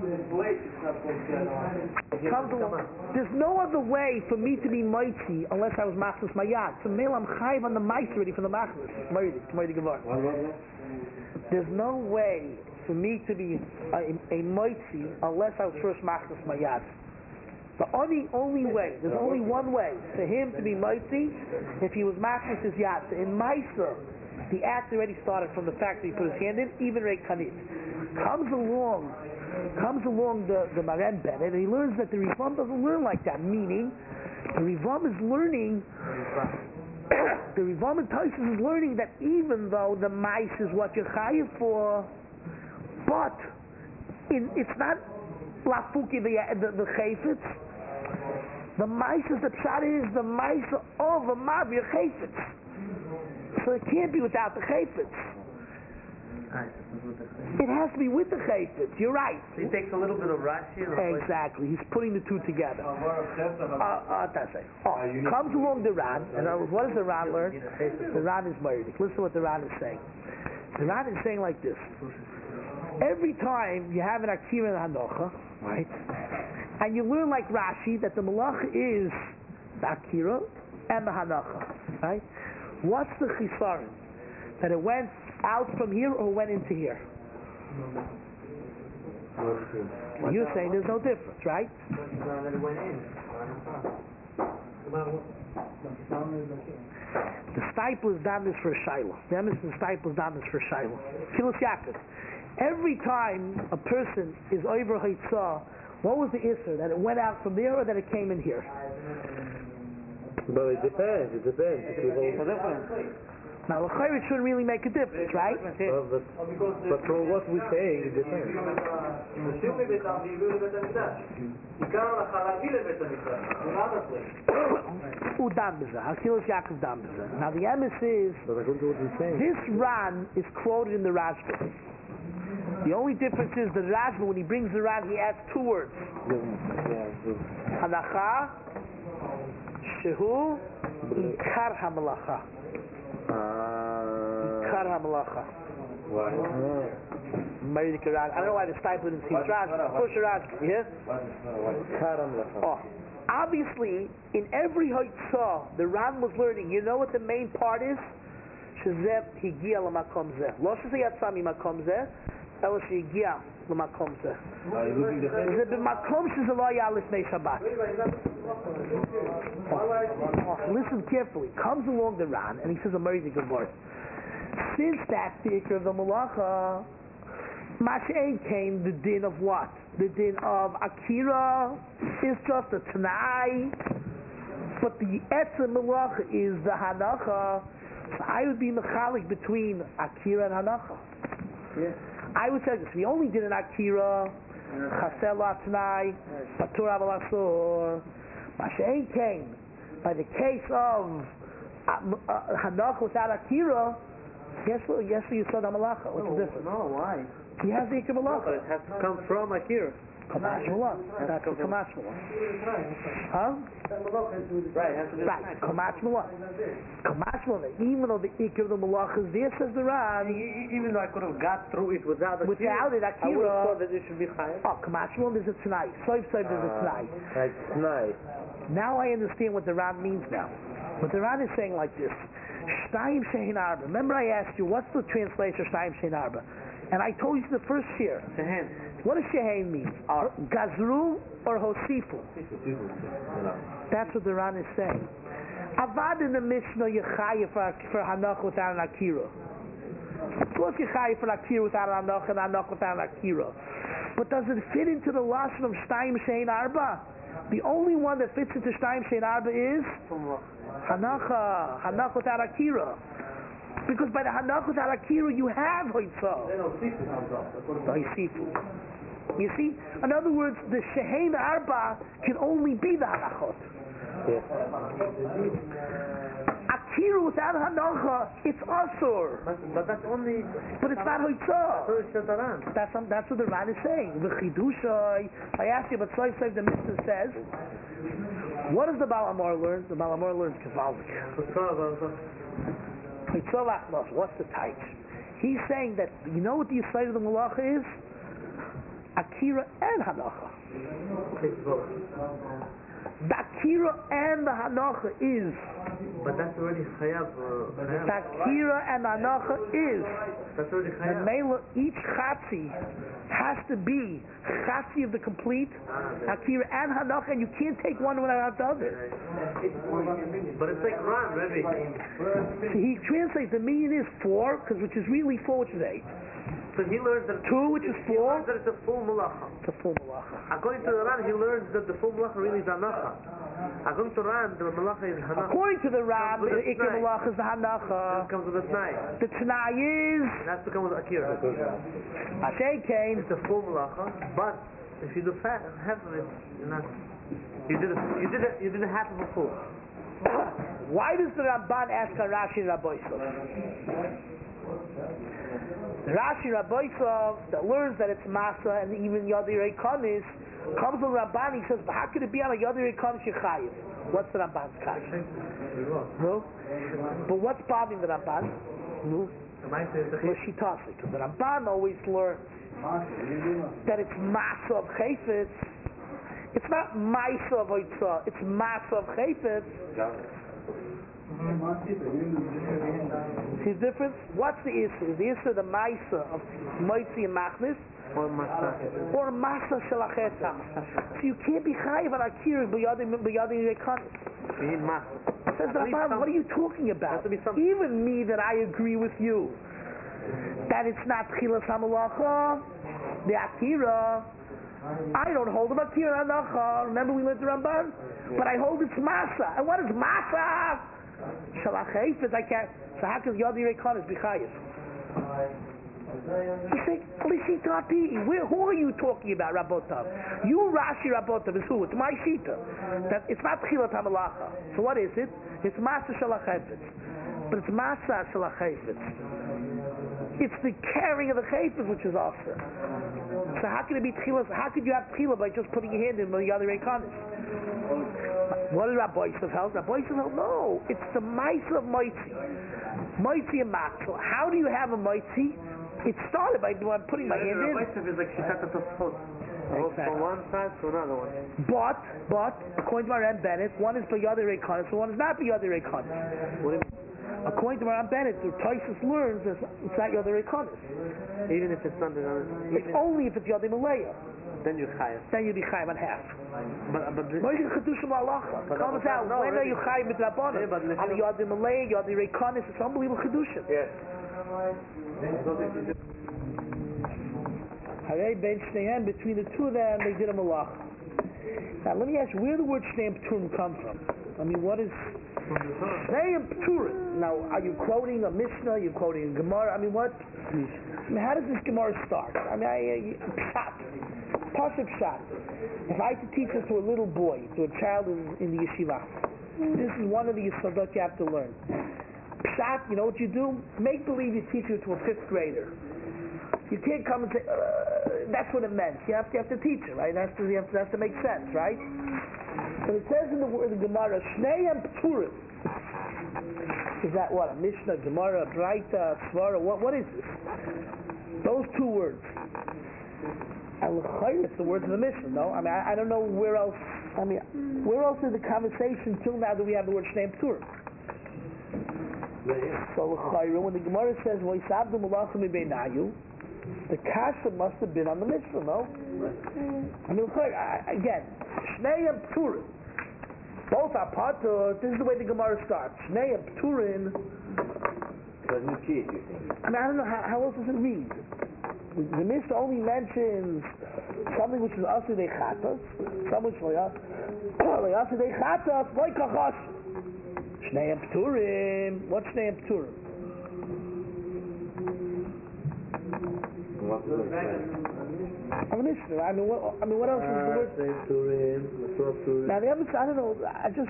There's no other way for me to be mighty unless I was machlis mayad. So mele I'm chayiv on the mice already from the machlis. There's no way for me to be a mighty unless I was first machlis mayad. The only way, there's only one way for him to be mighty if he was machlis his yad. In Maisa, the act already started from the fact that he put his hand in, even Rei Kanit. Comes along the Maran Bennett, and he learns that the Rivam doesn't learn like that, meaning the Rivam is learning, the Rivam in Taisus is learning that even though the mice is what you're chayiv for, but it's not lafuki the chayfetz. The mice is the pshat is the mice of a mavir chayfetz. So it can't be without the chayfetz. It has to be with the chayfetz. You're right. So he takes a little bit of Rashi. Exactly. He's putting the two together. Comes along the Ran, and what does the Ran learn? The Ran is Murdik. Listen to what the Ran is saying. The Ran is saying like this. Every time you have an Akira and Hanocha, right, and you learn like Rashi that the Malacha is the Akira and the Hanocha, right? What's the Chisaron? That it went out from here or went into here? You're saying there's no difference, right? The stipler is done this for Shiloh. The stipler is done this for Shiloh. Kilos Yaakov. Every time a person is over Haitzah, what was the Isser? That it went out from there or that it came in here? But it depends. Now, L'chayr, it shouldn't really make a difference, right? But from what we're saying, it depends. Now, the emes is, this Ran is quoted in the Rashba. The only difference is the Rashba, when he brings the Ran, he adds two words. Hanacha, Shehu, Ikar HaMalacha. Ikar HaMalacha. Why? I don't know why the stipler didn't see Rash. Push Rash, yeah? Oh. Obviously, in every Haitzah, the Ran was learning, you know what the main part is? Shezeh Higia L'makom Zeh. Lo Shezeh Yatzah Mimakom Zeh, Elo Shehigia L'makom Zeh. Zeh B'makom Shezeh Lo Yah Lifnei Shabbat. Listen carefully. Comes along the Ran, and he says a very good word. Since that's the Ikar of the Malacha, Mash'en came the din of what? The din of Akira is just a Tanai, but the Etzem Malacha is the Hanacha. So I would be mechalik between Akira and Hanacha. Yeah. I would say this. We only did an Akira, Chasel Tanai, Patur Aval Asur. Mash'en came by the case of Hanacha without Akira. Yes, you saw the Malacha. What's the difference? No, why? He has the Ikar Malacha. It has to come from Akira. Kamash Malach. That's the Kamash Malach. Huh? Right, it has to be right. Kamash Malach. Kamash Malach. Even though the Ikar of the Malach is there, says the Ran. Even though I could have got through it without Akira, Akira. I would have thought that it should be Chayav. Oh, Kamash Malach is a Tanai. Soif there's a Tanai. It's nice. Now I understand what the Ran means now. What the Ran is saying like this. Shtayim Shehin Arba. Remember I asked you, what's the translation of Shtayim Shehin Arba? And I told you the first year. Shehen. What does Shehin mean? Gazru or Hosifu? That's what the Ran is saying. Avad in the Mishnah Yechaya for Hanach without an Akira. Of course Yechaya for Akira without an Hanach and Hanach without an Akira. But does it fit into the lashon of Shtayim Shein Arba? The only one that fits into Shtayim Shein Arba is Hanach without Akira. Because by the Hanach without Akira you have Hoitzah. You see? In other words, the Shehein Arba can only be the Hanachot. Yes. Akira without Hanacha, it's Asur. But that's only... But it's not Hoitzah. That's what the Ran is saying. The Chidushai. I asked you, but Soif the Mishnah says, what does the Baal Amor learn? The Baal Amor learns Kavaldik. What's the type? He's saying that, you know what the Yisrael of the Malacha is? Akira and Hanacha. The Akira and the Hanacha is. But that's already Chayav. The Akira and Hanacha is. That's already Chayav. The Mela, each Chatzi has to be Chatzi of the complete Akira and Hanacha, and you can't take one without the other. But it's like Ran, Rebbe. So he translates the million is 4, which is really 4, which is 8. So he learns that 2, which is 4. He learns that it's a full Malacha. It's a full Malacha. According to the Ran, he learns that the full Malacha really is Hanacha. According to Ran, the Malacha is Hanacha. According to the Ran, the Ikar Malacha is the Hanacha. It comes with a Tnai. The Tnai is... It has to come with Akira. Ashay Kain. It's a full Malacha, but if you do half of it, you're not... You did a half of a full. Why does the Ramban ask on Rashi and Rabbi Yisrael? The Rashi Rabbeisov that learns that it's Masa and even Yadi Reikanis comes to Ramban. He says, but how could it be on a Yadi Reikanis Yechayev? What's the Ramban's kasha? No. But what's bothering the Ramban? No. Well, she talks it. Because the Ramban always learns that it's Masa of Chayfetz. It's not Maisa of Oitza. It's Masa of Chayfetz. See the difference? What's the issue? Is the issue the Maisa of Moitzi and Machnis? Or Masa Shalacheta? So you can't be Chayiv on Akira B'yadin Rekanis. You need Masa. Says the Ramban, what are you talking about? Even me that I agree with you that it's not Tchilas HaMalacha, the Akira, I don't hold the Akira Hanacha. Remember we learned the Ramban? But I hold it's Masa. And what is Masa? Shalachayfet, I can't. So how can Yadi Reikanis be Chayiv? You say, who are you talking about, Rabotav? You Rashi Rabotav is who? It's my Shita. That it's not Tchilat HaMalacha. So what is it? It's Masa Shalachayfet. But it's Masa Shalachayfet. It's the carrying of the Chayfet which is also. So how can it be Tchilat? How could you have Tchilat by just putting your hand in Yadi Reikanis? What did Rabbi Yosef held? Rabbi Yosef held, no, it's the Maisa of Moitzi. Moitzi and Matzel. How do you have a Moitzi? It started by putting my hand in. Rabbi Yosef is like Shitat HaTosfot. Goes from one side to another one. But, according to Maran Bennett, one is B'yadei Reikanis, and one is not B'yadei Reikanis. What do you mean? According to Maran Bennett, the Tosis learns that it's not Yadei Reikanis. Even if it's not It's only if it's Yadei Malaya. then you're Chayav. Then you'll be Chayav on half. But this... Moishe Chedushim Halacha. Comes out, when are you Chayav with Rabbanim? On the Yadei Malaya, Yadei Reikanis, it's unbelievable Chedushim. Yes. Harei ben Shneim, between the two of them, they did a malacha. Now, let me ask you, where the word Shneim Pturim come from? I mean, what is Shneim Pturim? Now, are you quoting a Mishnah? Are you quoting a Gemara? I mean, what? I mean, how does this Gemara start? I mean, Pshat. Pasha Pshat. If I had to teach this to a little boy, to a child in the yeshiva, this is one of the yesodot you have to learn. Pshat, you know what you do? Make believe you teach it to a 5th grader. You can't come and say, that's what it meant. You have to teach it, right? That's to make sense, right? But it says in the word of Gemara, Shnei Pturim. Is that what? A Mishnah, Gemara, Braita, Svara? What is this? Those two words. It's the words of the Mishnah, no? I mean, I don't know where else. I mean, where else in the conversation till now do we have the word Shnei Pturim? So when the Gemara says, "V'isabdu malachim mibeinayu," the kasha must have been on the Mishnah, no? I mean, again, Shnei and Pturim, both are patur. This is the way the Gemara starts. Shnei and Pturim. I mean, I don't know how else does it read. The Mishnah only mentions something which is asu de chatas, something which is asu de chatas, like kachash. Shnei and Pturim. What's Shnei and Pturim? On the Mishnah. I mean, what else is the word? Now the other side, I don't know.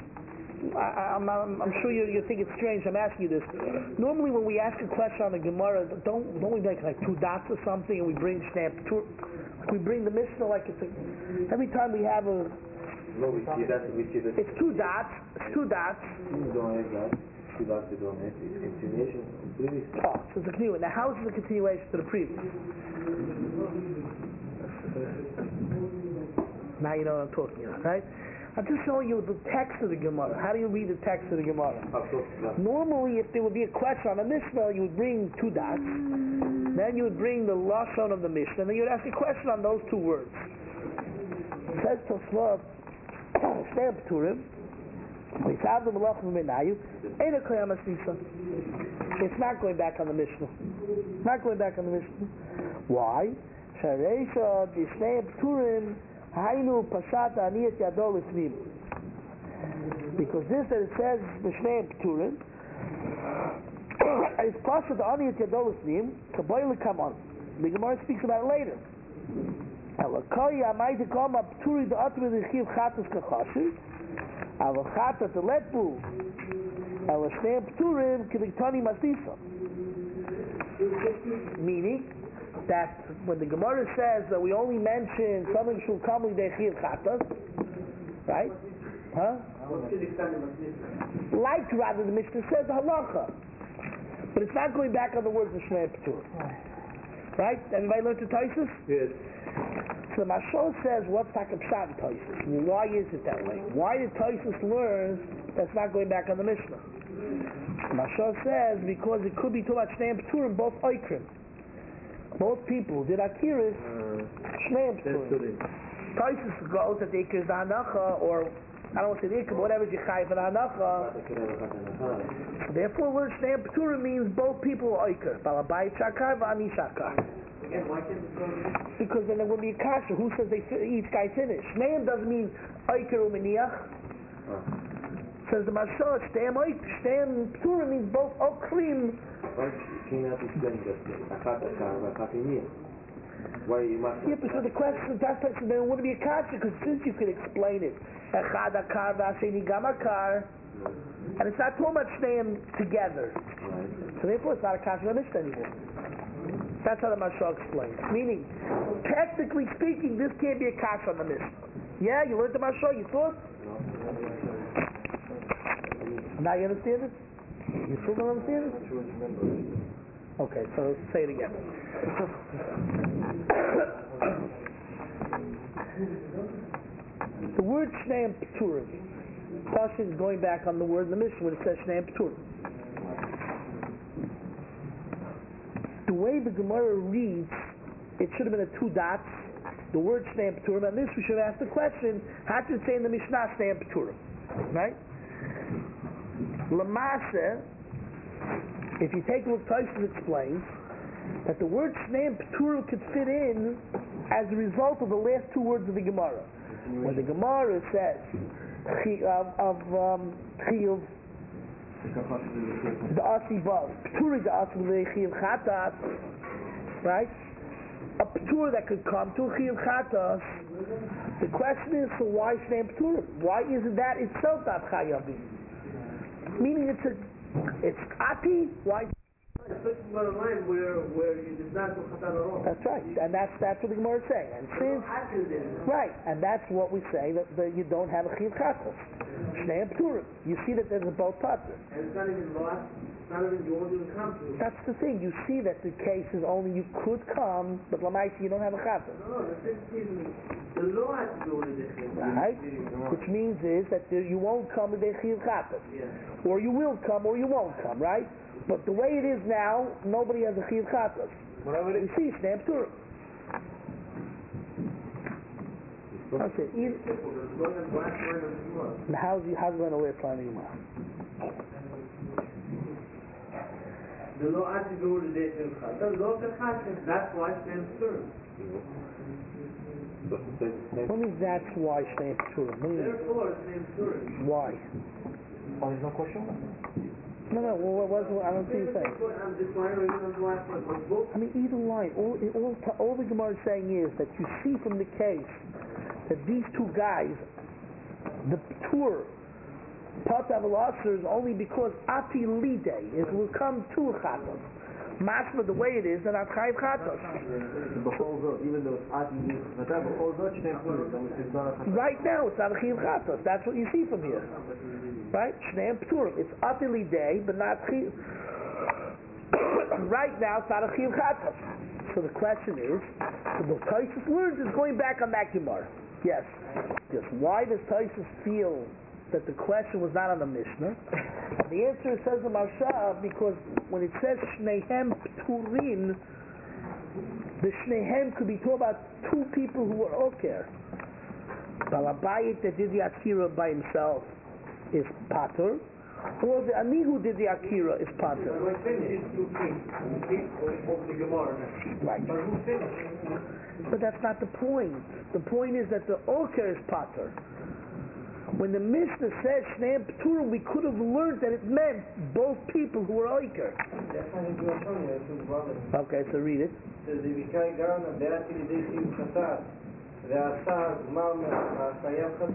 I'm sure you think it's strange. I'm asking you this. Normally, when we ask a question on the Gemara, don't we make like 2 dots or something, and we bring Shnei and Pturim? We bring the Mishnah like it's every time we have a. No, we see that. It's 2 dots. It's 2 dots. You don't have that. It's continuation of the previous. Oh, so it's a continuation. Now, how is it a continuation to the previous? Now you know what I'm talking about, right? I'm just showing you the text of the Gemara. How do you read the text of the Gemara? Normally, if there would be a question on a Mishnah, you would bring 2 dots. Then you would bring the lashon of the Mishnah. And then you would ask a question on those 2 words. It says Tosfot, Shnei Pturim. It's not going back on the Mishnah. Not going back on the Mishnah. Why? Because this that it says B'Shnei Pturim is Pashat Aniyat Yadol Lifnim Kaboy L'Kamon. The Gemara speaks about it later. Elakoy Amayte Koma Pturi D'Otim D'Chiv Chatas Kachashi Ava Chatas D'Letbu Ela Shnei Pturim K'Diktani Masisa. Meaning that when the Gemara says that we only mention something shul kamli dechiv chatas, right? Huh? Like rather the Mishnah says halacha, but it's not going back on the words of Shnei P'tur. Right? Everybody learned the Taisus? Yes. So the Mashal says, what's Takapshat in Taisus? Why is it that way? Why did Taisus learn that's not going back on the Mishnah? The Mashal says, because it could be too much Shnei P'turim, both Oikrim. Both people did Akiris, Shnei P'turim. Taisus goes that the Ikir is the Hanacha, or I don't want to say the Ikir, but whatever is Yechai for the Hanacha. Therefore, the word Shnei P'turim means both people are Ikir. Balabayit Shakar, V'ani Shakar. Because then there will be a kasha. Who says each guy finished? Shneim doesn't mean Ikir Umeniach. Says the Mashal, Shnei P'turim means both Okrim. Yeah, but so the question, that person, there wouldn't be a kasha, because since you could explain it, Echad Akar V'Asheni Gam Akar, and it's not too much Shneim together. So therefore it's not a kasha on the Mishnah anymore. That's how the Mashal explains. Meaning, technically speaking, this can't be a kasha on the Mishnah. Yeah, you learned the Mashal, you thought? Now you understand it? You still don't understand it? Okay, so say it again. The word Shnei P'turim, Pasha is going back on the word in the Mishnah when it says Shnei P'turim. The way the Gemara reads, it should have been a two dots, the word Shnei P'turim, and this we should have asked the question, how did it say in the Mishnah Shnei P'turim? Right? Lamasa, if you take a look, Taisus explains that the word Shnei P'turim could fit in as a result of the last two words of the Gemara. When the Gemara says Chiyuv the Asibav, P'turi the Asibav Chiyuv Chatas, right? A P'tur that could come to Chiyuv Chatas. The question is, so why Shnei P'turim? Why isn't that itself not Chayavi? Meaning it's Ati, why? That's right, and that's what the Gemara is saying. And since, right, and that's what we say that you don't have a Chiyuv Chatas. Shnei P'turim. You see that there's a both pattern. And it's not even lost. You won't even come to it. That's the thing. You see that the case is only you could come, but Lamaisi you don't have a Chatas. No, the law has to do with it. Right? Which means is that you won't come with a Chiyuv Chatas. Or you will come or you won't come, right? But the way it is now, nobody has a Chiyuv Chatas. You see, Shnei P'turim. Okay. How's he going to live finding him out? The law has to do with the the law of the Chatas. That's why Shnei P'turim. What means that's why Shnei P'turim? Therefore, Shnei P'turim. Why? Oh, there's no question? No, well, I don't see you saying. I'm just wondering on the last one. I mean, either line. All the Gemara is saying is that you see from the case that these two guys, the P'tur, Patav al-Asr is only because Ati Lidei, it will come to Chatos. Masma, the way it is, they're not Chayiv Chatos. Even though it's Ati Lidei, right now, it's not a Chayiv Chatos. That's what you see from here. Right? Shnei P'turim. It's Ati Lidei, but not Chayiv. Right now, it's not a Chayiv Chatos. So the question is, the Taisus words is going back on that Gemara. Yes. Just why does Taisus feel that the question was not on the Mishnah? The answer says in Mashal, because when it says Shnehem P'turin, the Shnehem could be talking about two people who were Oker. Balabayit that did the Akira by himself is Pater, or the Ani who did the Akira is Pater. Right. But that's not the point. The point is that the Oker is Pater. When the Mishnah says Shnei P'turim, we could have learned that it meant both people who were Oker. Okay, so read it.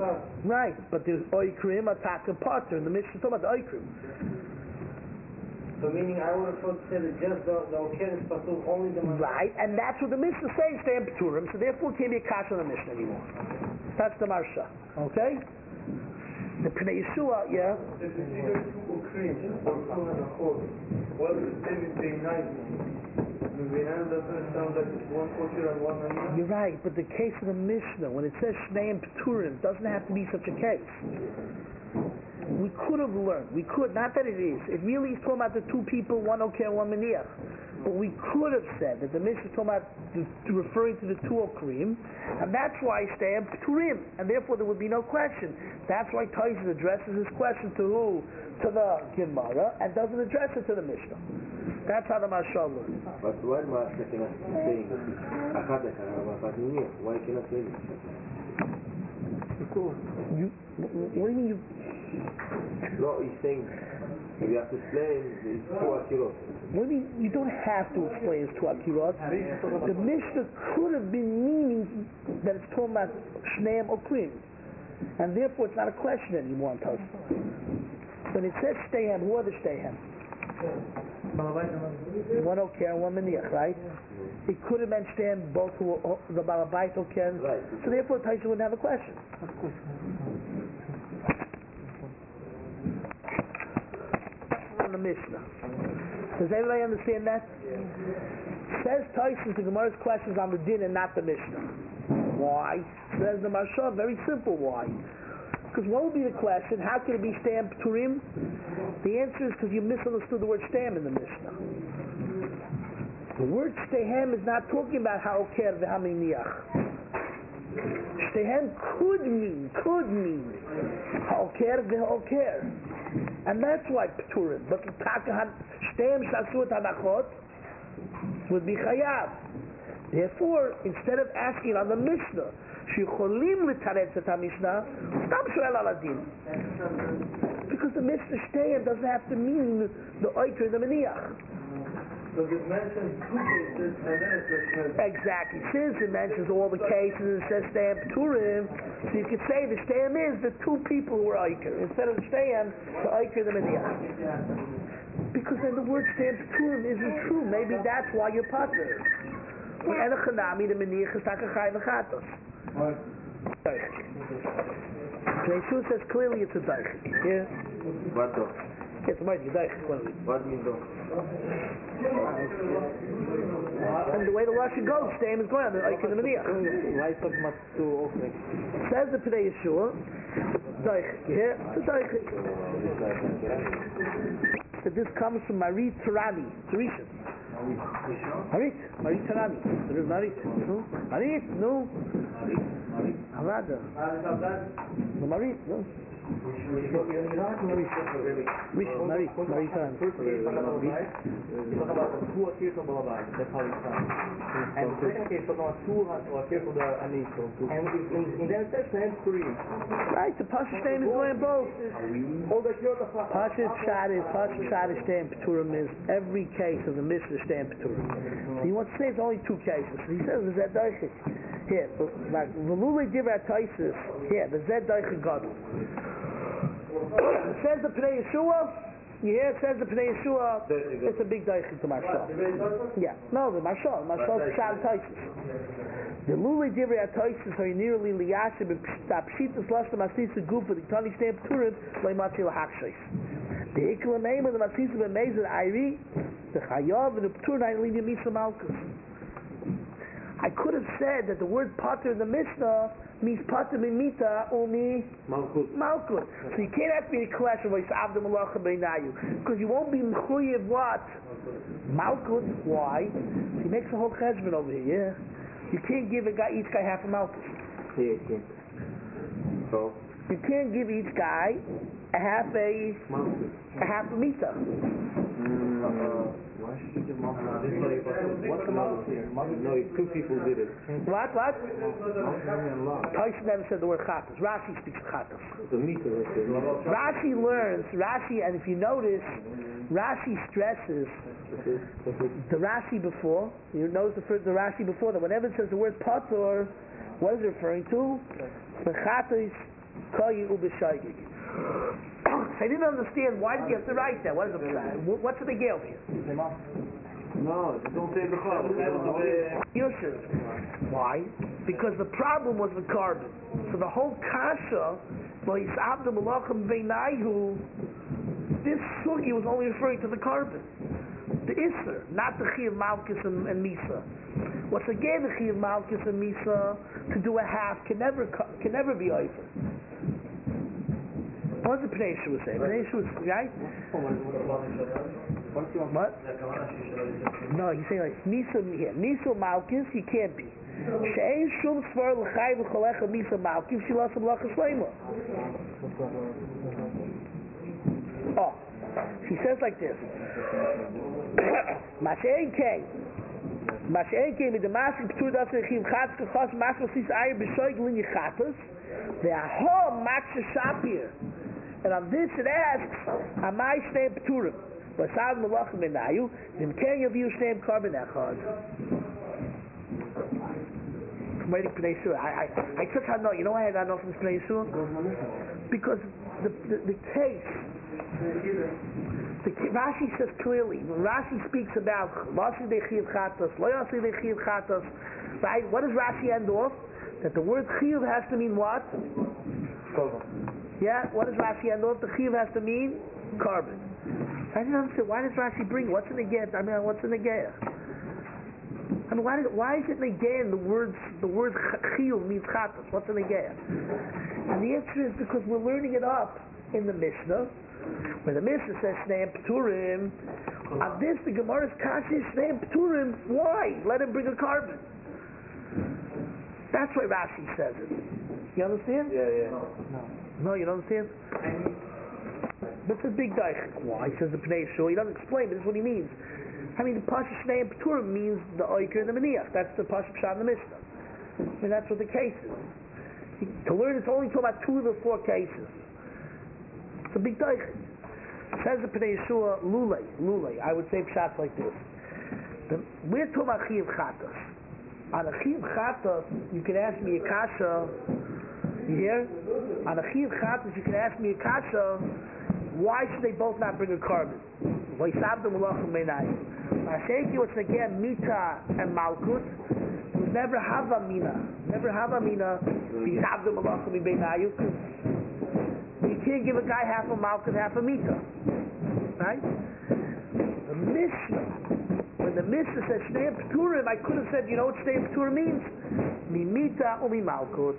Right, but there's Oikrim, Ataka, Pater, and the Mishnah is talking about the Oikrim. So meaning I would have thought said that just the Oker is pasul only the Marsha. Right, and that's what the Mishnah says, stay in Peturim, so therefore it can't be a kasha on the Mishnah anymore. That's the Marsha. Okay? The Pnei Yeshua, yeah? If it's either two Ukrim or two and a Chor, what is the same in Peinai? Doesn't sound like it's one Oker and one Aniyah? You're right, but the case of the Mishnah, when it says Shnei and Peturim, doesn't have to be such a case. We could have learned, not that it is. It really is talking about the two people, one Oker and one Maniach. But we could have said that the Mishnah is talking about referring to the two Okrim, and that's why Shnei and Peturim, and therefore there would be no question. That's why Tyson addresses his question to who? To the Gemara, and doesn't address it to the Mishnah. That's how the Mashal learns. But why Marsha cannot say Achad Echad, why cannot say this? What do you mean you... No, he's saying you have to explain it's two Akirot. What do you mean you don't have to explain it's two Akirot? The Mishnah could have been meaning that it's talking about Shneim Okrim, and therefore it's not a question anymore on Tosfos. When it says Shteihem, who are the Shteihem? One Oker and one Maniach, right? It could have meant Shteihem both who the Balabait Oker, right. So therefore Tyson wouldn't have a question. On the Mishnah. Does everybody understand that? Says Tyson to Gemara's questions on the din and not the Mishnah. Why? Says the Marsha, very simple why. Because what would be the question? How can it be Stam Pturim? The answer is because you misunderstood the word Stam in the Mishnah. The word Stehem is not talking about Ha'oker v'Haminiach. Stehem could mean Ha'oker v'Ha'oker. And that's why Pturim. But Stam Shasut Hanachot would be Chayav. Therefore, instead of asking on the Mishnah, שיכולים לתרץ את המשנה, סתם שואל על הדין. Because the Mishnah Shteim doesn't have to mean the Oiker, the Maniach. So it mentions two cases and then it says... Exactly. Since it mentions all the cases, it says Shteim Pturim, so you could say the Shteim is the two people who are Oiker. Instead of the Shteim, the Oiker, the Maniach. Because then the word Shteim Pturim isn't true. Maybe that's why you're partner. And the Chanami, the Maniach, is Takachai V'chatos. Yeshua says clearly it's a daich. Yeah? What though? It's a daich, clearly. What means though? And the way the Rashi goes, Stam is going on the Eik and the Maniach. Says the Pnei Yeshua, daich. Yeah? It's a daich. That this comes from Marit Tarani, Tarisha. Marit Tarani. There is Marit. No? Marit, no. Harada. No, Marit, no. Marit Tarani. You're talking about the two Akir from Balabai. That's how it's done. And the second case, talking about two Akir from the Aniko. And in that sense, the name Purim. Right, the Pasha Stam is going both. All the Akir of the Pasha Shadish Stam Peturim is every case of the Mishnah Stam Peturim. He wants to say it's only two cases. He says the Zed Daichik. Here, like V'lulei Divrei Taisus. Here, the Zed Daichik Gadol. It says the Pnei Yeshua. You hear it says the Pnei Yeshua. It's a big Daichik to Marshal. Yeah, no, the Marshal Shad Taisus. The Lulei Divrei Taisus are nearly liyashim b'pshitas lashtam asisa gufa the Tani Stam Peturim leimatzi lahakshis. The Ikla name of the Matzisa b'meizer Ayri, the Chayav and the Petur Na'ilin Yamisa Malkus. I could have said that the word Pater in the Mishnah means Pater Mimita Umi Malkut. So you can't ask me a question where it's Avda Malacha Beinayu, because you won't be Mechuyev what? Malkut. Why? So he makes a whole cheshbon over here, yeah? You can't give each guy half a Malkut. So? You can't give each guy a half a Mita. Why should you give Malkut? What's the Malkut here? No, two people did it. What? Tyson never said the word Chatas. Rashi speaks Chatas. The meter right there. Rashi learns, and if you notice, Rashi stresses the Rashi before. You notice the Rashi before that whenever it says the word Pator, what is it referring to? The Chatas Kayi Ubishaygig. I didn't understand why did you have to write that. What is it? What's the gale here? No, don't say the carbon. Yosef. Why? Because the problem was the carbon. So the whole kasha, this sugi was only referring to the carbon. The Isser, not the Chi of Malchus and Misa. What's again the Chi of Malchus and Misa, to do a half can never be over. What does the Pnei Yeshua say? Pnei Yeshua, right? What? No, he's saying like Misa here. Misa Malchus, he can't be. She'ein shum svar l'chai v'cholecha Misa Malchus, she lost a malacha shleima. Oh, he says like this. Mashe'ein came in the Masik P'tur Das Rechim Chatz K'chos Masik Sis Ayir B'shoig Lin Yichatos Ve'ahom Maksha Shapir. And on this it asks, Amai Shnei P'turim V'asad Melachim Benayu V'mken Yaviu Shnei Carbon Echad. From writing Pnei Yeshua, I took Hano. You know why I got off from Pnei Yeshua? Because the case, Rashi says clearly, when Rashi speaks about right? What does Rashi end off? That the word chiyuv has to mean what? Yeah, what does Rashi end off? The chiyuv has to mean carbon. I didn't understand, why does Rashi bring, what's in the get? I mean, what's in the get? I mean, why is it again the word chiyuv means chatos? What's in the get? And the answer is because we're learning it up in the Mishnah, where the Mishnah says Shnei P'turim. On this, the Gemara's kasha is Shnei P'turim. Why? Let him bring a carbon. That's why Rashi says it. You understand? Yeah. No, you don't understand? That's a big dike. Why? Says the Pnei Yeshua. He doesn't explain, but this is what he means. I mean, the Pasha Shnei P'turim means the Oiker and the Maniach. That's the Pasha Pshat in the Mishnah. I mean, that's what the case is. To learn, it's only talking about 2 of the 4 cases. It's a big dike. Says the Pnei Yeshua, Lulei. I would say Pshat like this. We're talking about Chiv Chatos. On a Chiv Chatos, you can ask me a kasha. You hear? On a Chiv Chatos, you can ask me a kasha. Why should they both not bring a carbon? What's again Mita and Malkut? Never have a mina. You can't give a guy half a Malkut, half a Mita. Right? The Mishnah, when the Mishnah says Shnei P'turim, I could have said, you know what Shnei P'turim means? Mi Mita or mi Malkut.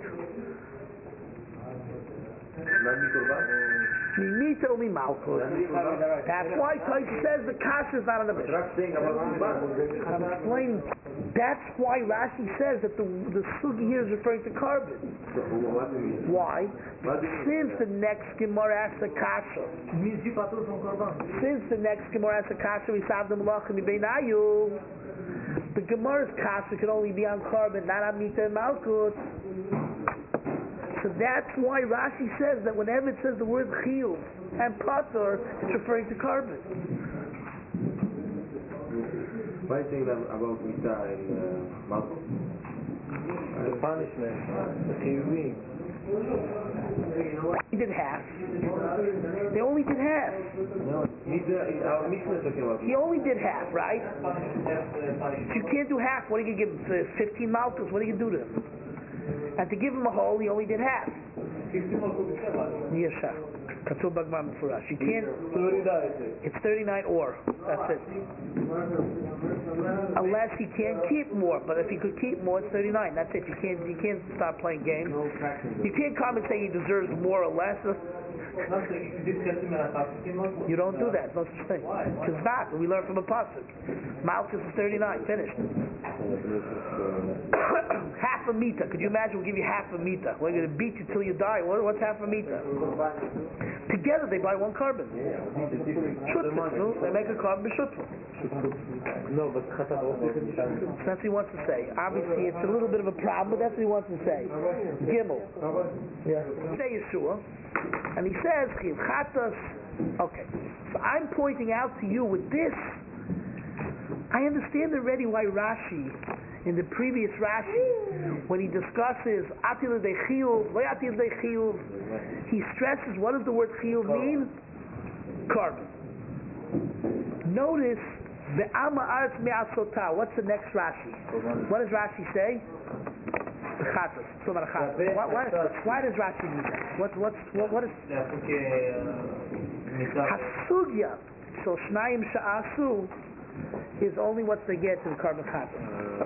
Mimita or Malkut. That's why Tosh says the kasha is not on the Mishnah. I'm explaining. That's why Rashi says that the sugi here is referring to carbon. Why? Since the next Gemara asks a kasha. Since the next Gemara asks a kasha, we saw the malachim beinayu. The Gemara's kasha can only be on carbon, not on Mita and Malkut. So that's why Rashi says that whenever it says the word chiyuv and patur, it's referring to carbon. Why are you saying that about Mita and Malchus? The punishment, the chiyuvim. They did half. They only did half. No, our Mishnah is talking about. He only did half, right? If you can't do half, what are you going to give him? 15 Malchus, what are you going to do to him? And to give him a whole, he only did half. Yes, sir. Katul Bagman for us. You can't. It's 39 or. That's it. Unless he can't keep more, but if he could keep more, it's 39. That's it. You can't start playing games. You can't come and say he deserves more or less. You don't do that. No such thing. Because not. We learn from a pasuk. Malchus is 39. Finished. Half a mita. Could you imagine? We'll give you half a mita. We're going to beat you till you die. What's half a mita? Together they buy 1 carbon. Shutful. They make a carbon b'shutful. No, but that's what he wants to say. Obviously, it's a little bit of a problem, but that's what he wants to say. Gimel. Yeah. Say Yeshua. And he says, Chiv Chatos. Okay. So I'm pointing out to you with this, I understand already why Rashi in the previous Rashi, when he discusses Atil de Chiyuv, Lo Atil de Chiyuv, he stresses what does the word Chiyuv mean? Carbon. Notice the Amma Aretz Me'asotah. What's the next Rashi? What does Rashi say? The Chatas. So about a Chatas. Why does Rashi do that? What is Hasugya? So Shnayim Sha'asu is only what they get to the Karban Chatas.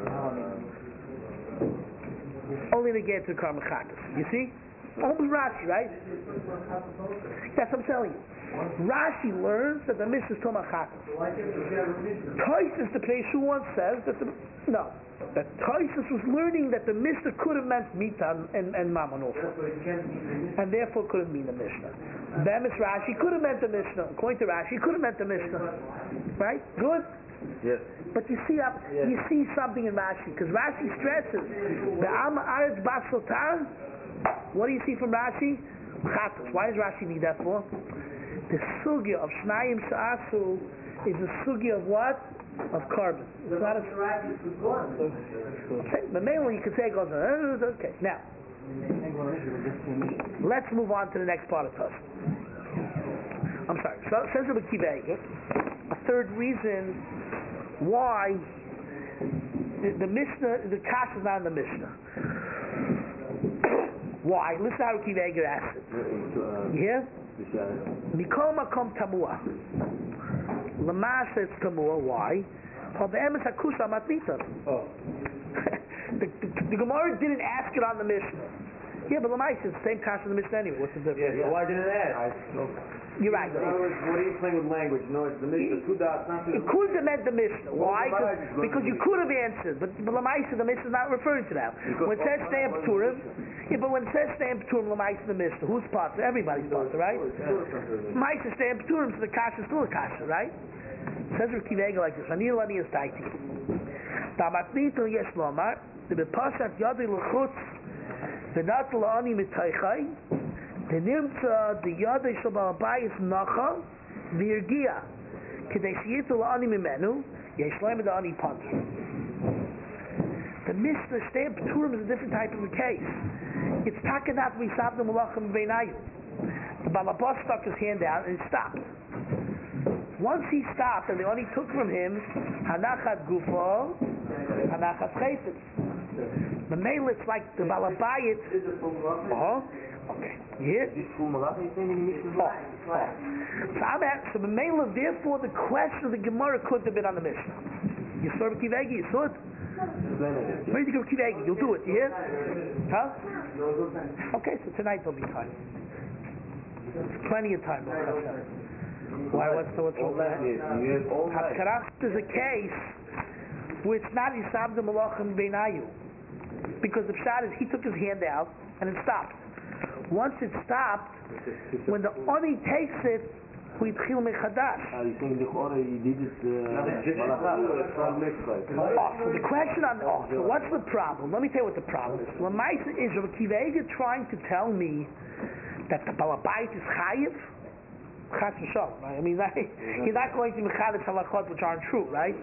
Only they get to the Karban Chatas. You see? Only Rashi, right? That's what I'm telling you. Rashi learns that the Mishnah is Tomah Chatas. Toysus, the Peshu one says that that Toysus was learning that the Mishnah could have meant Mita and Mammon also. And therefore could have meant the Mishnah. Bemis Rashi could have meant the Mishnah. According to Rashi, could have meant the Mishnah. Right? Good? Yes. But you see something in Rashi, because Rashi stresses the Amma Aretz Basotar. What do you see from Rashi? Chatas. Why does Rashi need that for? The sugya of Shnayim Sha'asu is the sugya of what? Of carbon. It's not a... Okay, but mainly you could say it goes on. Okay, now let's move on to the next part of Tos. I'm sorry. So says Rabbi Akiva Eiger, a third reason why the Mishnah, the Kash is not in the Mishnah. Why? Listen how Rabbi Akiva Eiger asked it. You hear? Mikol makom tamua. Lamasa it's tamua. Why? The Gemara didn't ask it on the Mishnah. Yeah, but Lamasa it's the same kasha in the Mishnah anyway. What's the difference? Yeah, why didn't it ask? You're right. In other words, what are you playing with language? No, it's the Mishnah. Two dots, not the... It could have meant the Mishnah. Why? Because you could have answered, but Lamaisa, the Mishnah is not referring to that. When it says Stam Pturim, but when it says Stam Pturim, Lamaisa, the Mishnah, who's part? Everybody's part, right? Lamaisa, Stam Pturim, so the kasha is still a kasha, right? It says Rabbi Akiva Eiger like this. Ani Lani is Taiti. Tamatnito yes lomar, the bepashat yadi l'chutz, v'nat la'ani mitaychai, the nimtza the yadi shel Baal Bayis nacha v'yirgia k'dei shiyitu la'ani mimenu yesh le'im da'ani panter. The Mishnah Stam Pturim is a different type of a case. It's takanat v'yisavnu malachim v'beinayu. The Baal Bayis stuck his hand out and it stopped. Once he stopped and they only took from him hanachat gufo, hanachat chayfetz. The male, it's like the Baal Bayis. Okay. Here. So the male, therefore, the question of the Gemara could have been on the Mishnah. You saw Rabbi Akiva Eiger, you saw it? Where did you go, Rabbi Akiva Eiger? You'll do it, you hear? Huh? Okay, so tonight there'll be time. Plenty of time. Why? What's wrong with that? Hafkarach is a case where it's not Yisabda Malachim Beinayu. Because the pshat is he took his hand out and it stopped. Once it stopped, when the Oni takes it, we tchil mechadash. You think the order he did it? So the question on so what's the problem? Let me tell you what the problem is. Lamaisa is Rabbi Akiva Eiger trying to tell me that the Baal Bayis is chayiv. Chas v'shalom, right? I mean, he's not going to mechadash halachot which aren't true, right?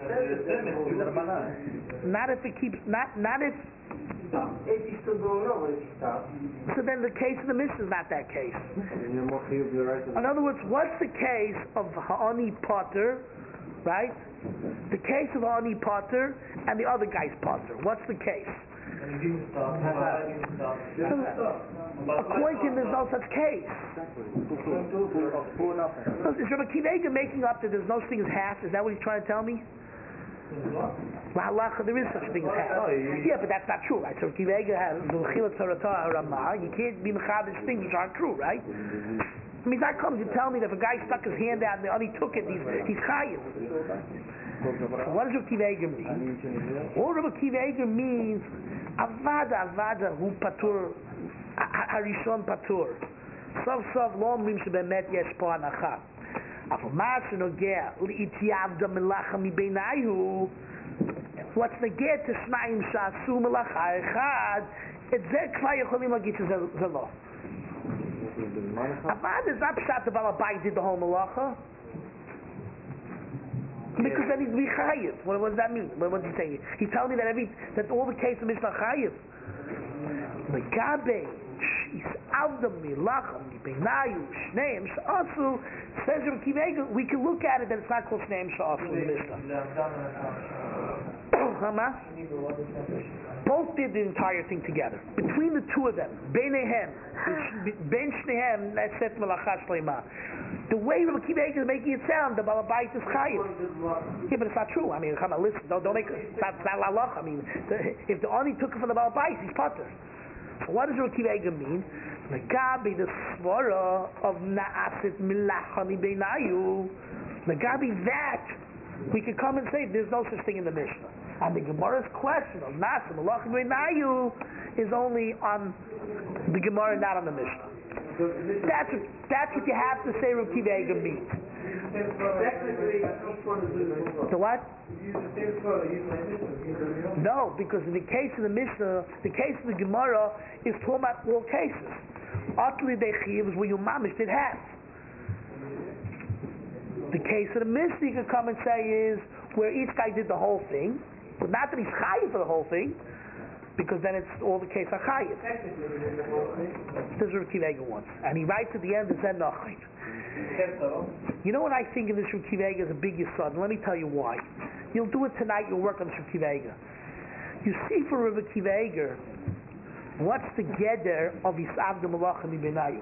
Not if it keeps, not if. If he's still going on, if he stops. So then the case of the Mishnah is not that case. In other words, what's the case of Ha'ani Potter, right? The case of Ha'ani Potter and the other guy's Potter. What's the case? According to him, there's no such case. So is Rabbi Akiva Eiger making up that there's no such thing as half? Is that what he's trying to tell me? There is such a thing as half. Yeah, but that's not true, right? So Akiva Eiger has the Chilat Torah Ramah. You can't be mechadish things which aren't true, right? I mean, that comes to tell me that if a guy stuck his hand out and the other took it, he's chayiv. So what does Rabbi Akiva Eiger mean? All Rabbi Akiva Eiger means avada hu patur, harishon patur. Sov lo omrim shebemet yesh po hanacha. What's the get to Shnayim Sha'asu Melacha Echad? It's there Kvar Yecholim Lagit Zelo. Avad is not pshat the Baal Bayis did the whole Melacha. Because then he's chayiv. What does that mean? What's he saying? He's telling me that all the cases of Mishnah chayiv. Megabe Avdam Milacham Benayu Shneim Sha'asu says Rabbi Akiva Eiger, we can look at it that it's not called Shneim Sha'asu in the Mishnah. Both did the entire thing together. Between the two of them, Beinehem, Ben Shnehem, that's Set Melachah Shleima. The way Rabbi Akiva Eiger is making it sound, the Balabait is chayiv. Yeah, but it's not true. I mean, come on, listen, don't make it. It's not lalach. I mean, if the Ani took it from the Balabait, he's potter. So what does Rabbi Akiva Eiger mean? Megabi the svara of na'asit milachani beinayu. Megabi that we could come and say there's no such thing in the Mishnah. And the Gemara's question of na'asit milachani beinayu is only on the Gemara, not on the Mishnah. That's what you have to say Rabbi Akiva Eiger means. The what? No, because in the case of the Mishnah, the case of the Gemara is talking about all cases. Utterly they chiyuv is where you mamish did have. The case of the Mishnah you can come and say is where each guy did the whole thing, but not that he's chayiv for the whole thing, because then it's all the case of chayiv. This is what Rabbi Akiva Eiger wants, and he writes at the end of Zen Nachait. You know what I think of this Rabbi Akiva Eiger is a big yesod, and let me tell you why. You'll do it tonight, you'll work on this Rabbi Akiva Eiger. You see, for Rabbi Akiva Eiger, what's the geder of Yisavda Malachim Benayu?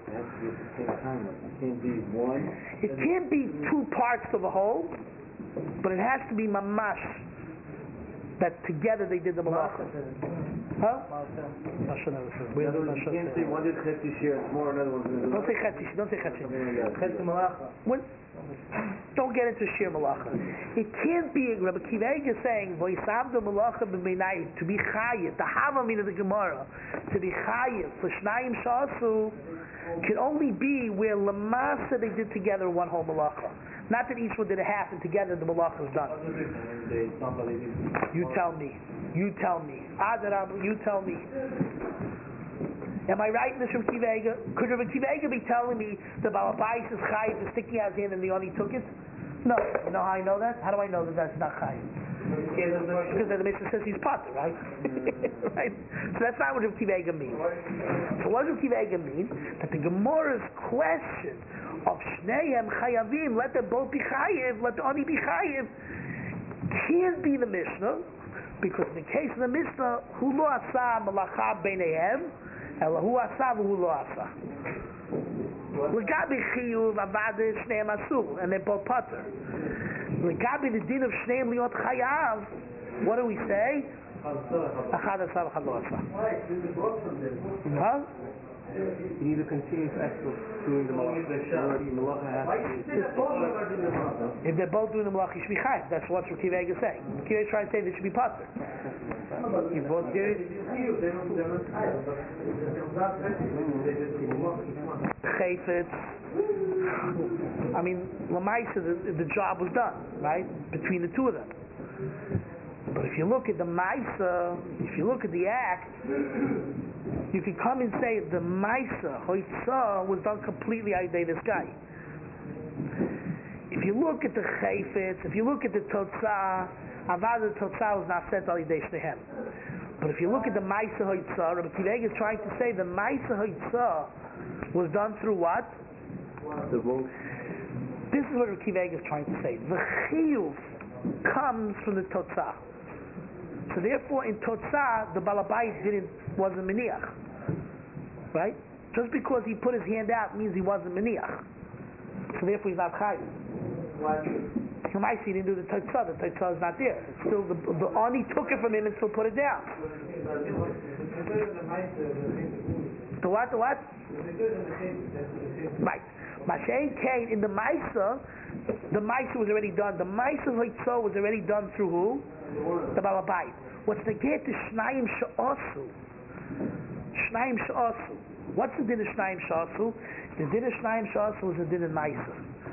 It can't be two parts of a whole, but it has to be mamash, that together they did the malachim. Huh? You can't say one did chetzi shir, it's more, another one's going to do. Don't say chetzi. Chetzi malacha. Don't get into shir malacha. It can't be Rabbi Akiva Eiger saying v'yisavdu malacha b'meinai, to be chayiv, the havamina of the Gemara, to be chayiv for shnayim sha'asu, can only be where lamasa they did together one whole malacha. Not that each one did a half and together the malacha is done. You tell me. Adarab, you tell me. Am I right in this Rabbi Akiva Eiger? Could Rabbi Akiva Eiger be telling me the Balabais is chayiv for sticking out his hand and the Oni took it? No. You know how I know that? How do I know that that's not chayiv? Because the Mishnah says he's potter, right? Right? So that's not what Rabbi Akiva Eiger means. So what does Rabbi Akiva Eiger mean? That the Gemara's question of Shneihem Chayavim, let them both be chayiv, let the Oni be chayiv, can't be the Mishnah, because in the case of the Mishnah, Hu lo asa malacha beinehem, ela hu asa v'hu lo asa. L'gabi chiyuv avada Shneim asu, and they're both potter. L'gabi the din of Shneim liot chayav, what do we say? Achad asa v'chad lo asa. Huh? You need to continue to execute doing the malacha. If they're both doing the malacha, you should be chayiv. That's what Rabbi Akiva Eiger is saying. Rabbi Akiva Eiger is trying to say they should be potter. You both did it. Chayfetz. I mean, Lamaisa, the job was done, right? Between the two of them. But if you look at the Maisa, if you look at the act, you can come and say the Maisa, Hoitza, was done completely by this guy. If you look at the Chayfetz, if you look at the Totzah, Avada Totzah was not sent al Yidei Shnehem. But if you look at the Maisa Hoitza, Rabbi Akiva Eiger is trying to say the Maisa Hoitza was done through what? The vote. This is what Rabbi Akiva Eiger is trying to say. The Chiyuv comes from the Totzah. So therefore, in Totzah, the Balabait wasn't Meniach. Right? Just because he put his hand out means he wasn't Meniach. So therefore, he's not Chayiv. You might see he didn't do the Totzah. The Totzah is not there. It's still the Ani took it from him and still put it down. The what? Right. Mashen Kain, in the Maisa was already done. The Maisa Hoitzo was already done through who? The Balabait. What's the get to Shnayim Sha'asu? Shnayim Sha'asu. What's the din of Shnayim Sha'asu? The din of Shnayim Sha'asu is the din of Maisa.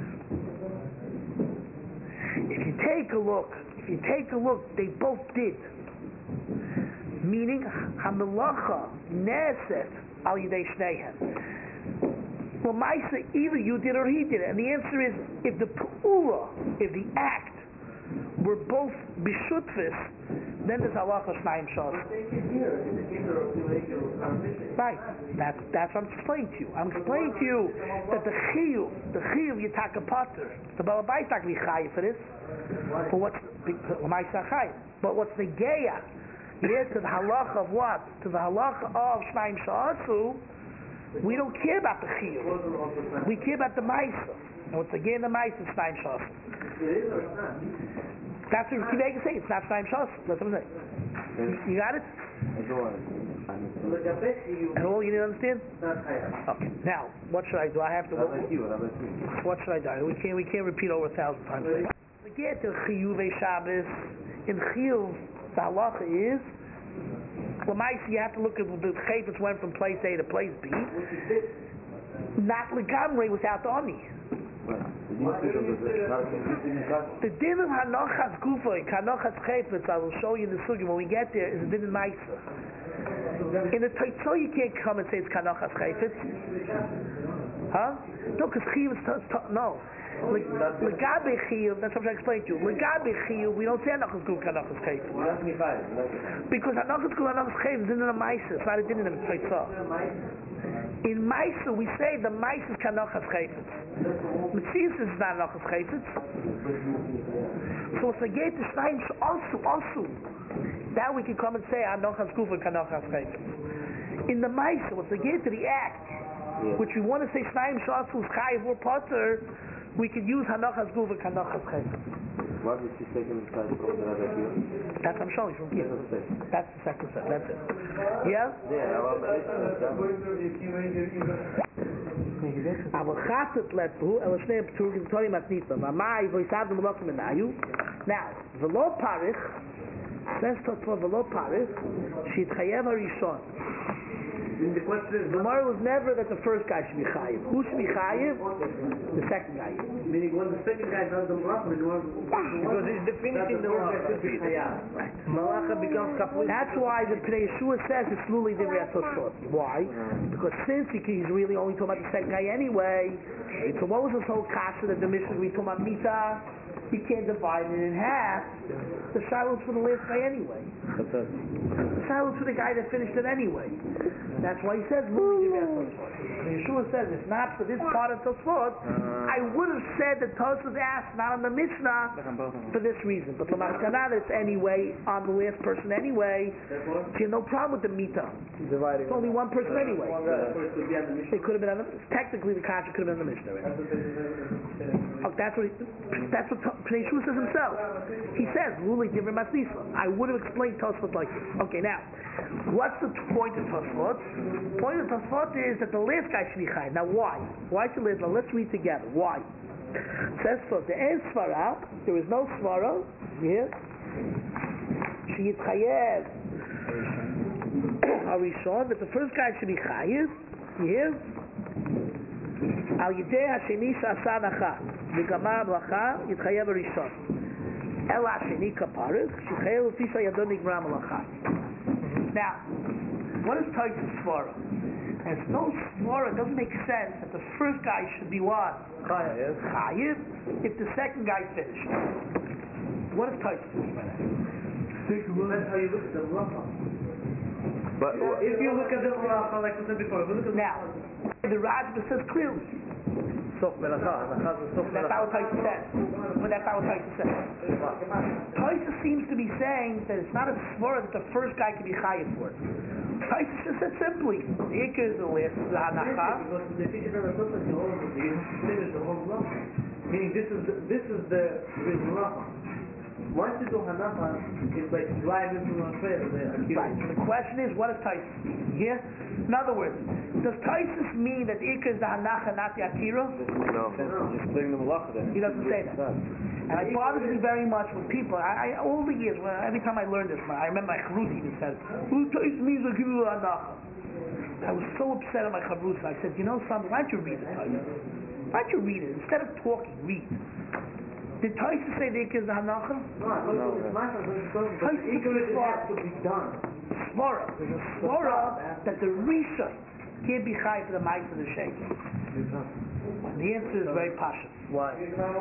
If you take a look, they both did. Meaning, Hamelacha Neset Al Yidei Shneihem. Well, Maisa, either you did or he did it. And the answer is, if the pu'ula, if the act we're both bishutfis, then there's halacha shnayim shas. Right. That's what I'm explaining to you. I'm explaining to you that the chiyuv yitaka pater. The balabais not going to be chayiv for this. For what's but what's the geya? Here to the halacha of what? To the halacha of shnayim sha'asu. We don't care about the chiyuv. We care about the ma'isa. And what's the geya in the ma'isa? Shnayim sha'asu. That's what Rabbi Akiva say. It's not shnayim sha'asu. That's what I'm saying. You got it? And all you need to understand? Okay. Now, what should I do? I have to. What should I do? We can't repeat over 1,000 times. We get to chiyuv Shabbos. In chiyuv, the halacha is. L'maisa, you have to look at the chayfetz went from place A to place B. Not legamrei without the ani. The din of hanochas gufay, hanochas chayfetz, I will show you in the sugya when we get there, is a din in ma'isa. In the Taitzah you can't come and say it's hanochas chayfetz. Huh? No, because chiyuv is no. Legabe chiyuv, that's what I explained to you. Legabe chiyuv, we don't say hanochas gufay, hanochas chayfetz. Because hanochas gufay, hanochas chayfetz is in the ma'isa. It's not a din in the Taitzah. In Maisa, we say the Maisa is Kanochas Chayfetz. Metzius is not Kanochas Chayfetz. So it's a gate to Shnayim also. Now we can come and say Anochas Gufa Kanochas Chayfetz. In the Maisa, what's the gate to the act, which we want to say Shnayim Shasu is Chayiv or Potter, we can use Hanochas Gufa Kanochas Chayfetz. What is he taking inside from the Rabbi Akiva? That's what I'm showing you from here. That's the second set. That's it. Yeah? Aber chatet letbu, shnei p'turgim tori matnita, v'amai v'isavim l'okim enayu. Now, v'lo parich, says Totzvah v'lo parich, shitchayev harishon. The Gemara was never that the first guy should be chayiv. Who should be chayiv? The second guy. Meaning when the second guy does the malacha, because he's definitive the malacha should be chayav. Right. Malacha becomes kaput. That's why the Pnei Yeshua says it's luli divrei Tosfot. Why? Because since he's really only talking about the second guy anyway, so what was this whole kasha that the Mishnah we talking about mita? He can't divide it in half. The silence for the last guy anyway. The silence for the guy that finished it anyway. That's why he says luli divrei Tosfot. Yeshua says it's not for this part of Tosfot. I would have said that Tosfot asked not on the Mishnah for this reason, but the Maskana it's anyway on the last person anyway. So you have no problem with the mita. It's only one person anyway. It could have been on the technically the contract could have been on the Mishnah. Right? That's what Pnei Yeshua says himself. He says luli divrei masnisa. I would have explained Tosfot like this. Okay, now what's the point of Tosfot? The point of Tosfot is that the last guy should be chayiv. Now why? Why should last? Now let's read together. Why? It says so. There is svara. There is no svara here. She is chayiv. Harishon. That the first guy should be chayiv. Here. Al yidei hasheni sha'asa nacha. V'gamar malacha yitchayev harishon. El hasheni kaparich. Shechayev ufisa yadon nigmar malacha. Now, what is Taitzah svara? There's no svara. It doesn't make sense that the first guy should be what? Chayiv. If the second guy finished. What is Taitzah mean by that? That's how you look at the malacha. But If you look at the malacha, like we said before, Now, the Rajba says clearly. Sof melacha. That's how Taitzah says. But that's how Taitzah says. Taitzah seems to be saying that it's not a svara that the first guy can be chayiv for it. Taitzah just said simply, the ikar is the last, the hanacha. Because the definition of the Tosfot is finish the whole malacha. Meaning this is the malacha. Once you do hanacha, it's like driving from a fair. Right. So the question is, what is Taisus? Yeah? In other words, does Taisus mean that the ikar is the hanacha, not the akira? no, just putting the malacha there. He doesn't say that. And it bothers me very much when people, all the years, every time I learned this, I remember my Chavrusa even said, Taisus means akira hanacha. I was so upset at my Chavrusa. I said, you know something, why don't you read it, Taisus? Why don't you read it? Instead of talking, read. Did Taisus say the ikar is the hanacha? No, it's my Taisus has to be done. Svara. There's a svara that the Rishon can't be chayiv for the mice of the sheikh. The answer is very pasha. Why?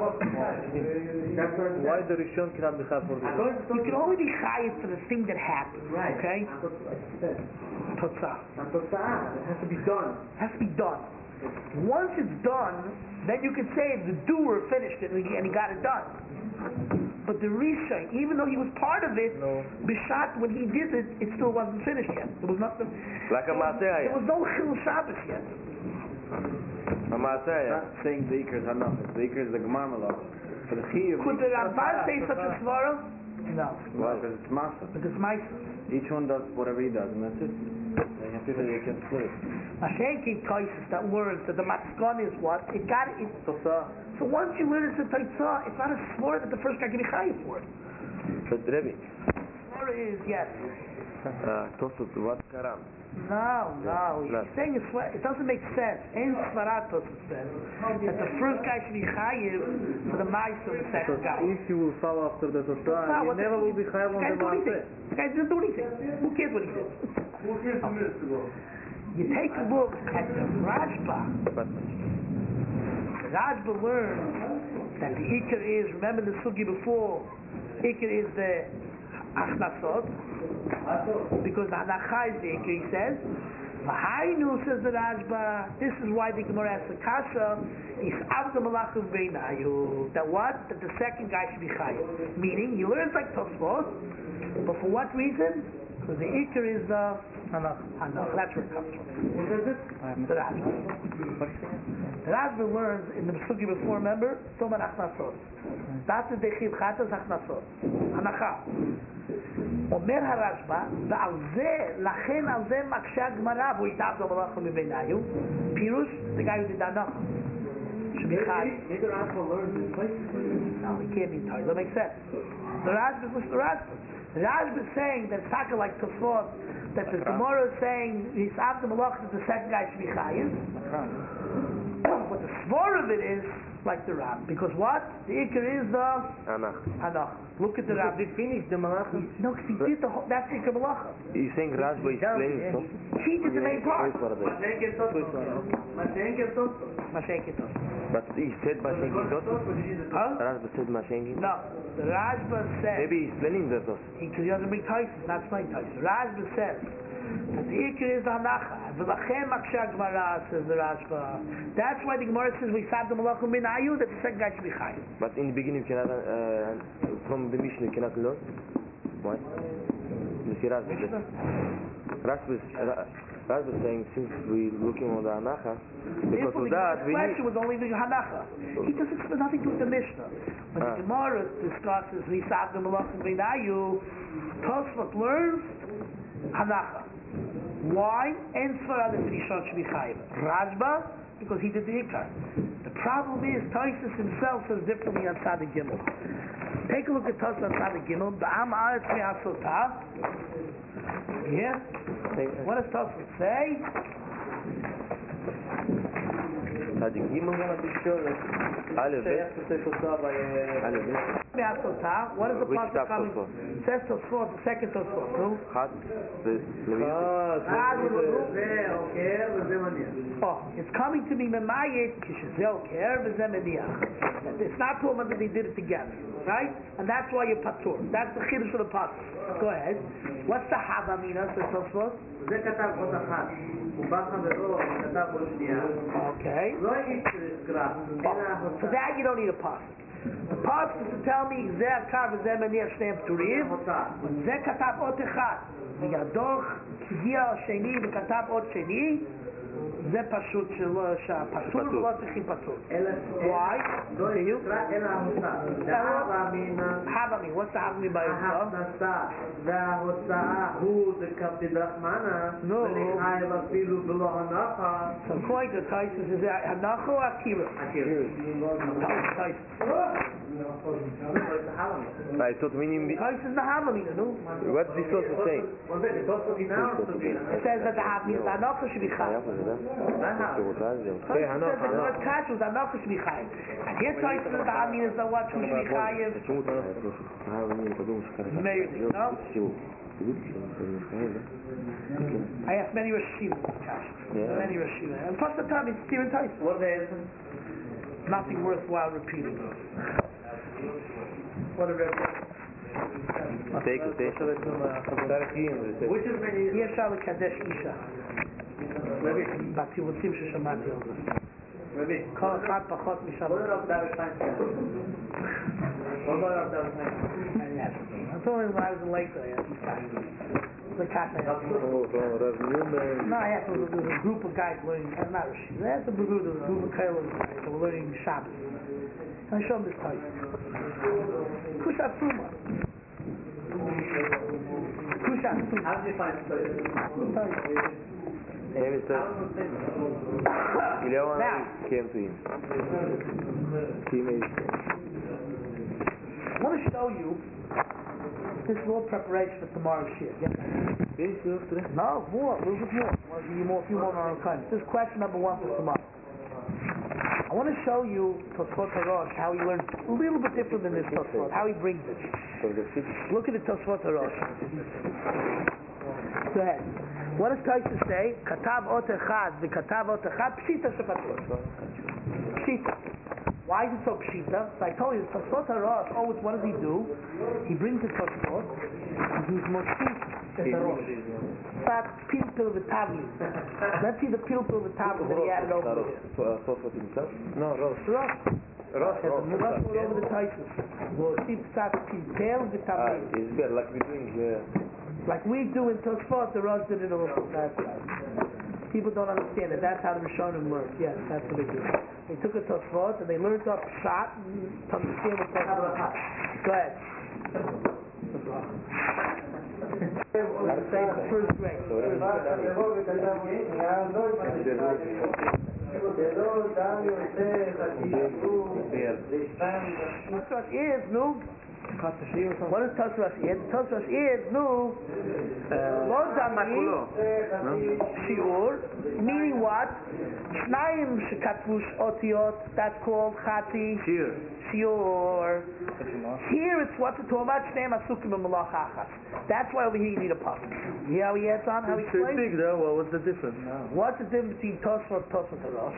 Why the Rishon cannot be chayav for this? You can only be chayiv for the thing that happened. Okay? Totzah. It has to be done. It has to be done. Once it's done, then you can say the doer finished it and he got it done. But the Rishon, even though he was part of it, Bishat, when he did it, it still wasn't finished yet. There was nothing. Like a Maaseh. There was no Chil Shabbos yet. A Maaseh. Saying the Iker is Hanachas. The Iker is the Gemar Malach. For the Chiyuv. Could the Ramban say such a svara? No. Why? Because it's Maaseh. Because Maisa. Each one does whatever he does, and that's it. They have people that can split it. Mashenki Toises, that word, that the Matzkon is what? It got it. So once you learn it's a Toitzah, it's not a svara that the first guy can be chayiv for it. But Rebbe. Svara is, yes. Tosut, what Karam? No. He's saying it doesn't make sense. In Svaratos it says that the first guy should be chayiv for the Maisa of the second guy. If you will follow after the Tosah, you never will be chayav on the Maaseh. The guy didn't do anything. Who cares what he did? Who cares the minutes to go? You take a look at the Rajba. Rajba learns that the Iker is, remember the Sugi before, Iker is the Achnasot, because the Hanacha is the Iker, he says. V'hainu, says the Rajba, this is why the Gemara asks the Kasha, that what? That the second guy should be chayiv. Meaning, he learns like Tosfos, but for what reason? Because the Iker is the Hanach. That's where it comes from. Who says it? The Rajba. The Rajba learns in the Sugi before, remember? Toman Achnasot. That's the Dechiv Chatas Achnasot. Hanacha. אומר הרשב"א, ועל זה, לכן על זה מקשה הגמרא, והוא יתאב לו מלאכה מביניים, פירוש, the guy who did that now. Should be chad. Maybe Rashba learns this place. No, he can't be tired. That makes sense. The Rashba is the Rashba. The Rashba is saying that it's not like Tosfot, that the Gemara is saying, yita'ab the malach, that the second guy should be chayiv. But the svor of it is like the Rab, because what? The Iker is the Hanach. Look at the Rab. He finished the Malacha. No, because he did the whole, that's Iker Malacha. You're saying Rashba is explaining so? He did the main part. Mashenki Tos. But he said Mashenki Tos? Huh? Rashba said Mashenki? No. The Rashba said, Maybe he's explaining the Tos. because he doesn't bring Tyson, not explain Tyson. Rashba says that the Iker is the Hanacha. V'lachem maksha Gemara, says the Rashba. That's why the Gemara says we sab the Malachim min ayu, that the second guy should be chayiv. But in the beginning you cannot, from the Mishnah you cannot learn? Why? You see Rashba is saying, since we're looking on the Hanacha, because of that we need... question was only the Hanacha. He doesn't have nothing to do with the Mishnah. When the Gemara discusses we sab the Malachim min ayu, Tosfot learns Hanacha. Why? And Svarah that Rishon should be chayiv. Rashba, because he did the Ikar. The problem is, Taisus himself says differently on Tzadik Gimel. Take a look at Taisus on Tzadik Gimel. Ba'am ha'aretz me'asotah. Yeah? What does Taisus say? Tzadik Gimel? Aleph. What is the pasuk coming? It says Tosfot, the second Tosfot. Who? It's coming to me memayit kishazel ker v'zemeniach. It's not talking that they did it together, right? And that's why you're patur. That's the chiddush of the pasuk. Go ahead. What's the havamina? Says Tosfot. Okay. For that you don't need a pasuk. The pasuk is to tell me zeh kar v'zeh meniach shneim pturim. Zeh katav ot echad. V'yadoch k'gia sheni v'katav ot sheni. זה פשוט שלא פסול ולא צריכים פסול. Why? Havami. What's the Havami by yourself? ההכנסה וההוצאה הוא דקפתי דרחמנה ולחייב אפילו בלא הנחה. So according to Taisus, is it Hanacha or Akira? Taisus. I thought meaning... Taisus is the Havami, no? What's this also saying? It says that the Hanacha should be chayav. Here Taisus the Havami is the what should be chayav. No? I asked many Rashim. Many Rashim. And plus the time it's Steven Tyson. What the answer? nothing worthwhile repeating. What a rebbe. Which is many... אי אפשר לקדש אישה. בקיבוצים ששמעתי על זה. כל אחד פחות משם. What about that time? What about that time? That's only when I was in Lakeland. The cat I had. No, I had to, there was a group of guys learning, not Rashi. They had to do there was a group of Kailas guys that were learning Shabbos. And I showed them this type. Kushat Suma. Kushat Suma. How do you find the Now, I want to show you, this is all preparation for tomorrow's shir. No, more, a little bit more. I want to give you a few more on time. This is question number 1 for tomorrow. I want to show you Tosfot HaRosh, how he learns a little bit different than this Tosfot, how he brings it. Look at the Tosfot HaRosh. Go ahead. What does Tosfot say? Katav ot echad, v'katav ot echad, pshita shepatur. Pshita. Why is it so pshita? So I told you, Tosfot HaRosh, always what does he do? He brings the Tosfot, and he's motif et HaRosh. Fat pilpil v'tavli. Let's see the pilpil v'tavli that he added over there. No, Rosh. Rosh. Rosh over the Tosfot. Motif fat pilpil v'tavli. It's better, like we're doing Like we do in Tosfot, the Rosh did it also. That's right. People don't understand it. That's how the Rishonim work. Yes, that's what they do. They took a Tosfot and they learned up shot to understand what Tosfot is. Go ahead. First grade. Tosfot is no. What is Tosfos is? Tosfos is no shiur, meaning what? Shnayim shekatvush otiyot. That's called chati shiur. Here it's what the Torah shneim asukim b'malach achas. That's why over here you need a pasuk. You hear how he adds on? How he explains? Big though. What was the difference? What's the difference between Tosfot and Tosfot HaRosh?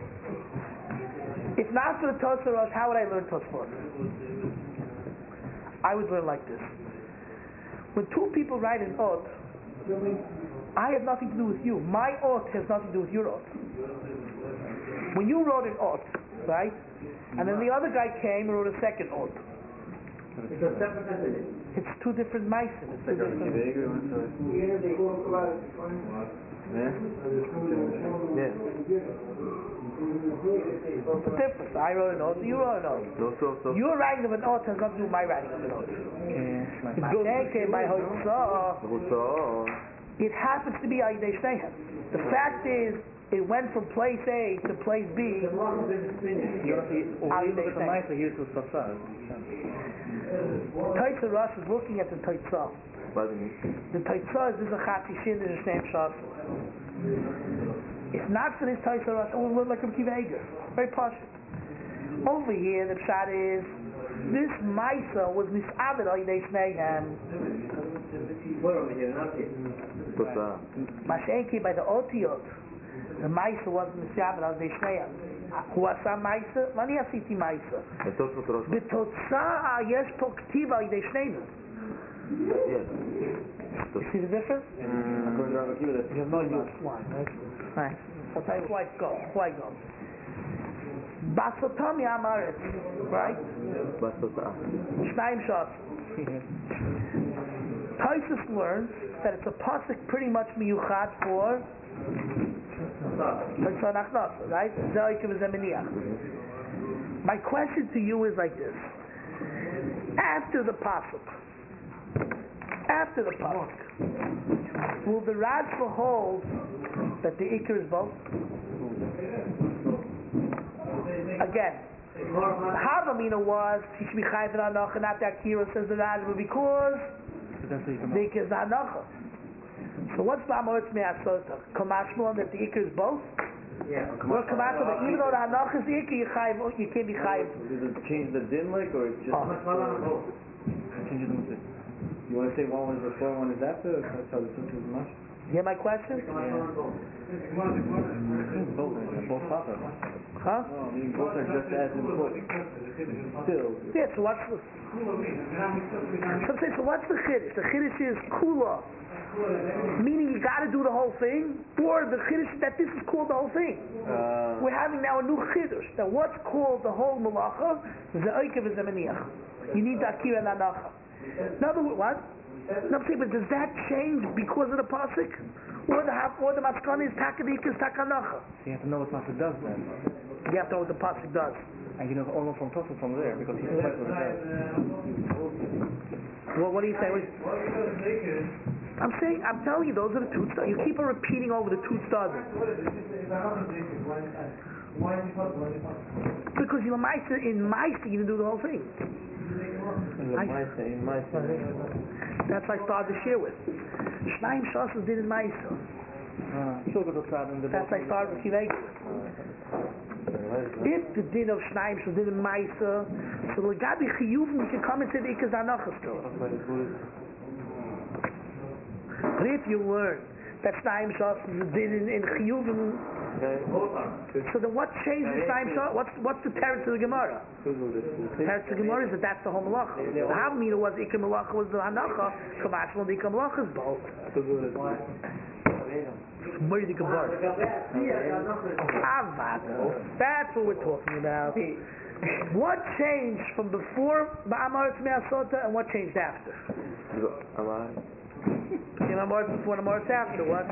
If not for the Tosfot HaRosh, how would I learn Tosfot? I would learn like this. When two people write an oath, I have nothing to do with you. My oath has nothing to do with your oath. When you wrote an oath, right? And then the other guy came and wrote a second oath. It's two different mice. It's two different. What's the difference? I wrote an oath, you wrote an oath. Your writing of an oath has nothing to do with my writing of an oath. It happens to be Ayidei Shneihem. The fact is, it went from place A to place B. Taitza Rosh is looking at the Taitza. The Taitza is a Chati Shin, there's a Shnei Shas. If not for this Taitza Rosh, it would look like a Kiva Eger. Very posh. Over here, the shot is, this Maisa was Nis'avid Ayidei Shneihem. Mashenki by the Otiyot. The Maisa was Nis'avid Ayidei Shneihem. Who עשה מייסה? ואני עשיתי מייסה. בתוצאה יש פה כתיב על ידי שנינו. You see the difference? You have no idea why, right? I'll tell you why it goes. Basotami Amaret, right? Shnayim Shas. Taisus learns that it's a pasuk pretty much miyuchad for right? My question to you is like this. After the pasuk, will the Rashba hold that the Iker is both? Again, Havamina was Tishmi Chayv and Hanacha, not the Akira, says the Rashba, because the Iker is not Hanacha. So what's the Amoritz Me'asota? Kamashmon that the Iker is both? Yeah. Well, Kamashmon that even though the Hanacha is the Iker, you can't be Chayv. Does it change the din like, or it's just... Changes the Musik. You want to say one was before, one is after? That's how the Sukkah is much? You hear my question? Both proper. Huh? No, I mean, both are just as important. Still. Yeah, so what's the... So what's the chiddush? The chiddush is kula, meaning you got to do the whole thing, or the chiddush is that this is called the whole thing. We're having now a new chiddush. Now what's called the whole malacha? Ze'oikev is a meniach. You need the akira and anacha. In other words, what? No, I'm saying, but does that change because of the pasuk? Or the maskana is takadikas takanacha? So you have to know what Pasuk does then. You have to know what the pasuk does. And you know all from Tosfos from there, because he's quite what it does. Well, what do you say? I'm telling you, those are the two stars. You keep on repeating over the two stars. Because in Maisa, you didn't do the whole thing. That's what I started this year with. Shnaim Shasas did in Maisa. That's what I started with Kivek. If the din of Shnaim Shasas did in Maisa, so the Gabi Chiyuvim, you can come and say the Ikas Anachas still. But if you learn that Shnaim Shasas did in Chiyuvim, so then what changes Shnaim Shasas? What's the teretz of the Gemara? The teretz of the Gemara is that that's the whole malacha. The Havamina was Ikar Malacha was the Hanacha, Kamash the Ikar Malacha is both. Where did you Avad. That's what we're talking about. What changed from before Ba'amaretz Me'asota and what changed after? Amaretz before and Amaretz after. What?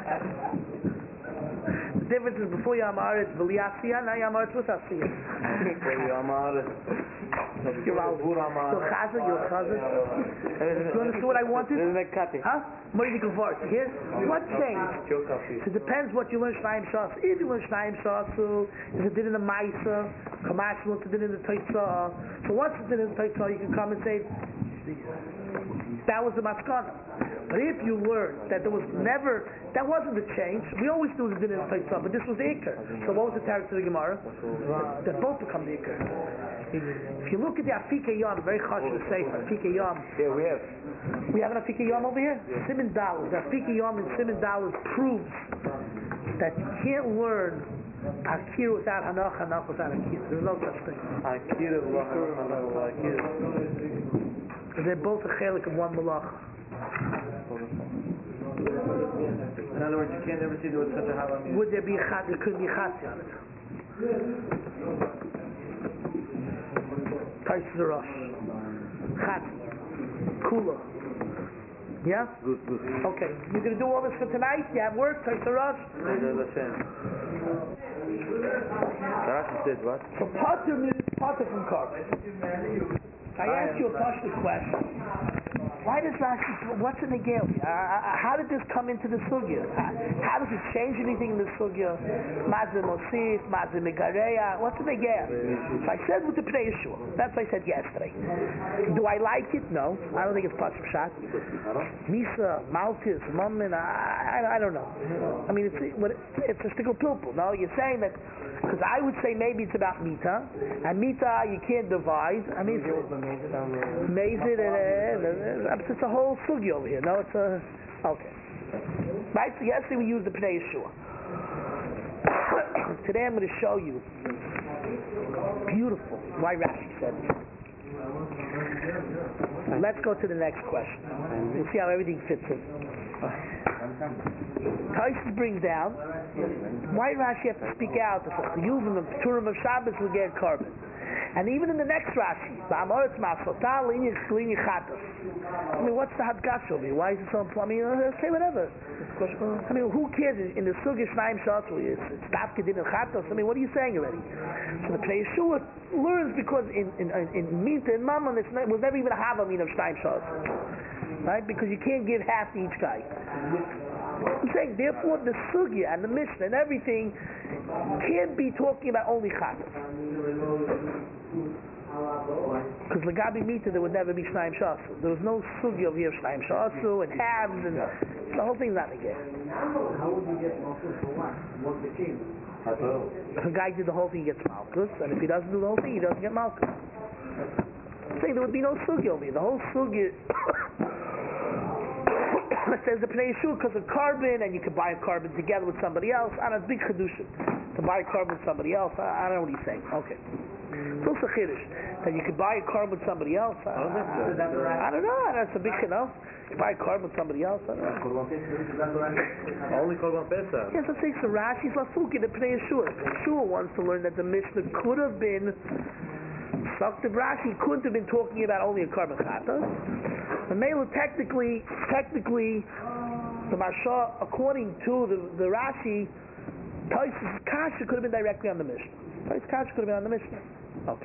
The difference is before Yamaretz V'li'asiyah, now Yamaretz with Asiyah. You're Chazal. You understand what I wanted? Huh? Here? What changed? So it depends what you learn Shnaim Shas. If you learn Shnaim Shas, if it did in the Maisa, Kamash wants to did in the Toitzah. So once it did in the Toitzah, you can come and say, that was the Maskana. But if you learn that there was never, that wasn't the change. We always knew the din in the Toitzah, but this was the Iker. So what was the character of the Gemara? That both become the Iker. If you look at the Afika Yom, very chashuv to say, Afika Yom. Yeah, we have. We have an Afika Yom over here? Yeah. Siman Daled. The Afika Yom in Siman Daled proves that you can't learn Akira without Hanach, Hanach without Akira. There's no such thing. Akira, Akira. They're both a chelik of one malach. In other words, you can't ever see there was such a halam. Would there be a chat? There could be a chat on it. Taisus a Rosh. Chat. Kula. Yeah? Good. Okay. You're going to do all this for tonight? You have work? Taisus a Rosh? Rashi says what? So Pater means Pater from Korban. I asked you a partial question. Why does Rashi, what's in the Gale? How did this come into the Sugya? How does it change anything in the Sugya? Mazim Osif, Mazim Megareya, what's in the Gale? So I said with the Pnei Yeshua. That's what I said yesterday. Do I like it? No. I don't think it's Pasuk Pshat. Misa, Malchus, Mammon, I don't know. I mean, it's a stickle pilpul. No, you're saying that, because I would say maybe it's about Mita, and Mita you can't divide. I mean, Mazid and it's a whole sugi over here. No, it's a... Okay. Right, so yesterday we used the Pnei Yeshua. Today I'm going to show you beautiful why Rashi said it. Let's go to the next question. We'll see how everything fits in. Taisus brings down why Rashi have to speak out that the Yuvim and Turim of Shabbos will get carbon. And even in the next Rashi, I mean, what's the Hadgash over here? Why is it so important? I mean, say whatever. I mean, who cares? In the Sugi Shnaim Shas, it's Dafke Din and Chatos. I mean, what are you saying already? So the Pnei Yeshua learns because in Mita and Mammon, it was never even a Havamin of Shnaim Shas. Right? Because you can't give half to each guy. I'm saying, therefore, the Sugya and the Mishnah and everything can't be talking about only Chatos. Because Lagabi Mita, there would never be Shnaim Shasu. There was no Sugya over here of Shnaim Shasu and halves, and the whole thing's not again. How would you get Malchus for what? What's the king? If a guy did the whole thing, he gets Malchus, and if he doesn't do the whole thing, he doesn't get Malchus. I'm saying there would be no Sugya over here. The whole Sugya says the Pnei Yeshua because of carbon, and you can buy a carbon together with somebody else. And it's big Chedushim. The could buy a carbon with somebody else. I don't know what he's saying. Okay. It's also chiddush that you could buy a carbon with somebody else. I don't know. That's a big enough. You buy a carbon with somebody else. I don't know. Only Korban Pesach. Yes, let's say so. Rashi's lafuki the Pnei Yeshua. Yeshua wants to learn that the Mishnah could have been Saktiv Rashi couldn't have been talking about only a carbon chata. The Mela technically, the Marsha, according to the Rashi, Tosis Kasha could have been directly on the Mishnah. Tosis Kasha could have been on the Mishnah. Okay.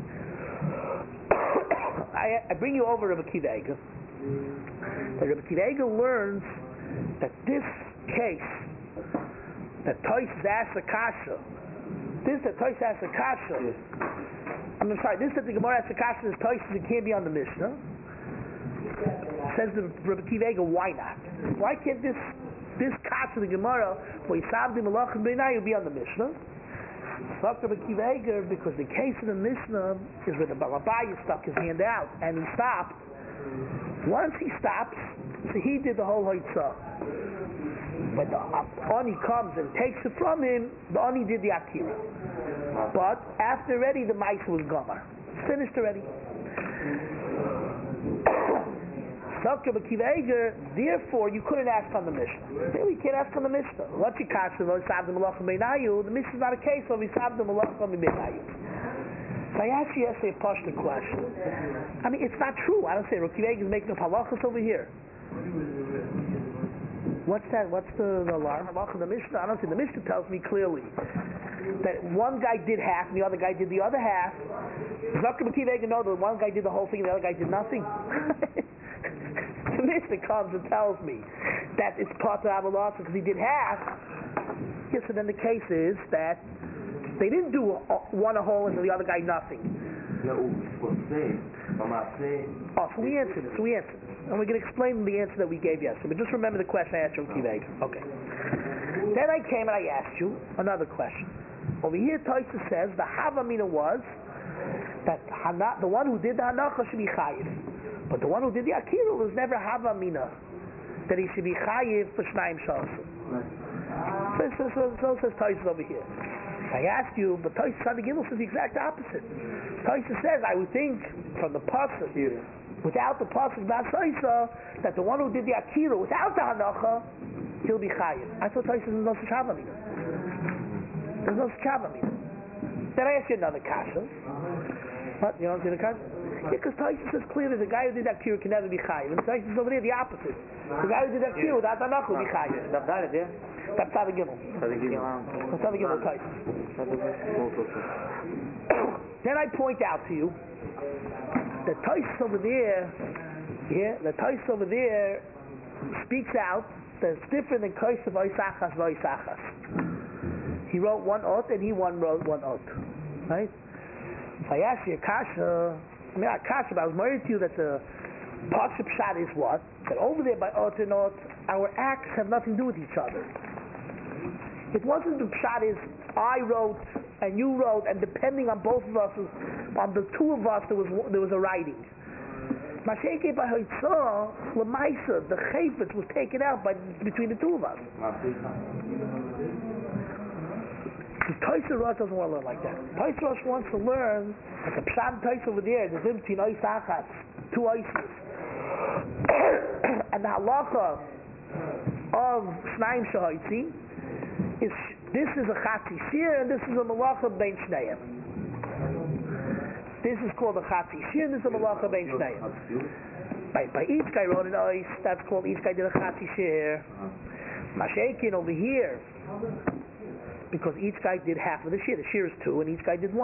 I bring you over Rebbe Akiva Eiger. That Rebbe Akiva Eiger learns that this case, that Tosis asked the Kasha, this that the Gemara asked the Kasha is Tosis, it can't be on the Mishnah. Says the Rebbe Akiva Eiger, why not? Why can't this Kasha, the Gemara, where Yisabdi Malachim Beinayu be on the Mishnah? Fuck Rebbe Akiva Eiger, because the case of the Mishnah is where the Balabai stuck his hand out and he stopped. Once he stops, so he did the whole Hoitzah. When the Ani comes and takes it from him, the Ani did the Akira. But after already, the Maisa was Gomer. It's finished already. Rebbe Akiva Eiger, therefore you couldn't ask on the Mishnah. Really, you can't ask on the Mishnah. What's your kasha? The Mishnah is not a case of Yisabdi Malachim Beinayu. So I asked you yesterday a Pashta question. I mean, it's not true. I don't say Rebbe Akiva Eiger is making up halachas over here. What's that? What's the alarm? Halach of the Mishnah? I don't see. The Mishnah tells me clearly that one guy did half and the other guy did the other half. Does Rebbe Akiva Eiger know that one guy did the whole thing and the other guy did nothing? The Mishnah comes and tells me that it's part of Avalasa because he did half. Yes, so then the case is that they didn't do one a whole and the other guy nothing. So we answered it. And we're going to explain the answer that we gave yesterday. But just remember the question I asked you, Akiva Eiger. Okay. Then I came and I asked you another question. Over here, Tosis says the Havamina was that the one who did the Hanacha should be chayiv. But the one who did the Akira was never Havamina that he should be chayiv for Shnaim Shasim. So says Tosis over here. I asked you, but Tosis on the Gimel says the exact opposite. Tosis says, I would think from the pasuk, without the pasuk Basaisa, that the one who did the Akira without the Hanacha, he'll be chayiv. I thought Tosis was no such Havamina. There's no such Havamina. Then I asked you another kasha. What? You don't see the kasha? Yeah, because Tosis says clearly the guy who did that Akira can never be chayiv. And Tosis is over there the opposite. The guy who did that Akira without the Hanacha will be chayiv. That's Tzad Gimel. That's Tzad Gimel Tosis. Then I point out to you the Tosis over there, the Tosis over there speaks out that it's different than Kois of Oisachas Voisachas. He wrote one ot and he wrote one ot. Right? So I asked you Akasha, but I was worried to you that the Pashup Pshat is what? That over there by ot and ot, our acts have nothing to do with each other. It wasn't the Pshat is I wrote and you wrote, and depending on both of us, on the two of us, there was a writing. Masheke by Hoitzah, Lamaisa, the Chayfetz was taken out between the two of us. Tosis Rosh doesn't want to learn like that. Tosis Rosh wants to learn that the Pshat Tosis over there, the Zimtin Ois Achas, two Oises, and the halacha of Shnaim Shehoitzi is this is a Chatzi Shir and this is a Malacha Bein Shneim. This is called a Chatzi Shir and this is a Malacha Bein Shneim. By each guy wrote an Ois, that's called each guy did a Chatzi Shir. Mashekin over here, because each guy did half of the Shir. The Shir is 2 and each guy did 1.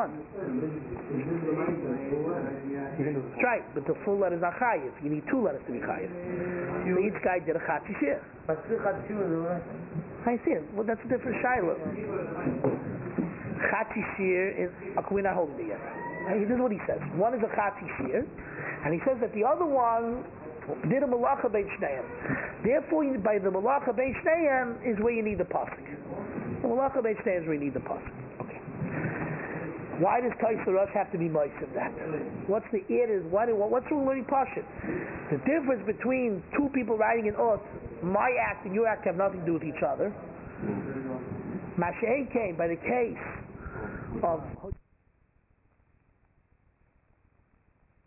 That's right, but the full letter is not Chayiv. You need 2 letters to be Chayiv. So each guy did a Chatzi Shir. I see it. Well, that's a different Shiloh. Chatzi Shir is, we're not holding it yet. This is what he says. One is a Chatzi Shir, and he says that the other one did a Malacha Bein Shneim. Therefore, by the Malacha Bein Shneim is where you need the pasuk. The Malacha Bein Shneim is where you need the pasuk. Okay. Why does Tosis Rosh have to be moist of that? What's the it? What's wrong with learning Pashut? The difference between two people writing an Ot, my act and your act have nothing to do with each other. Mashiach came by the case of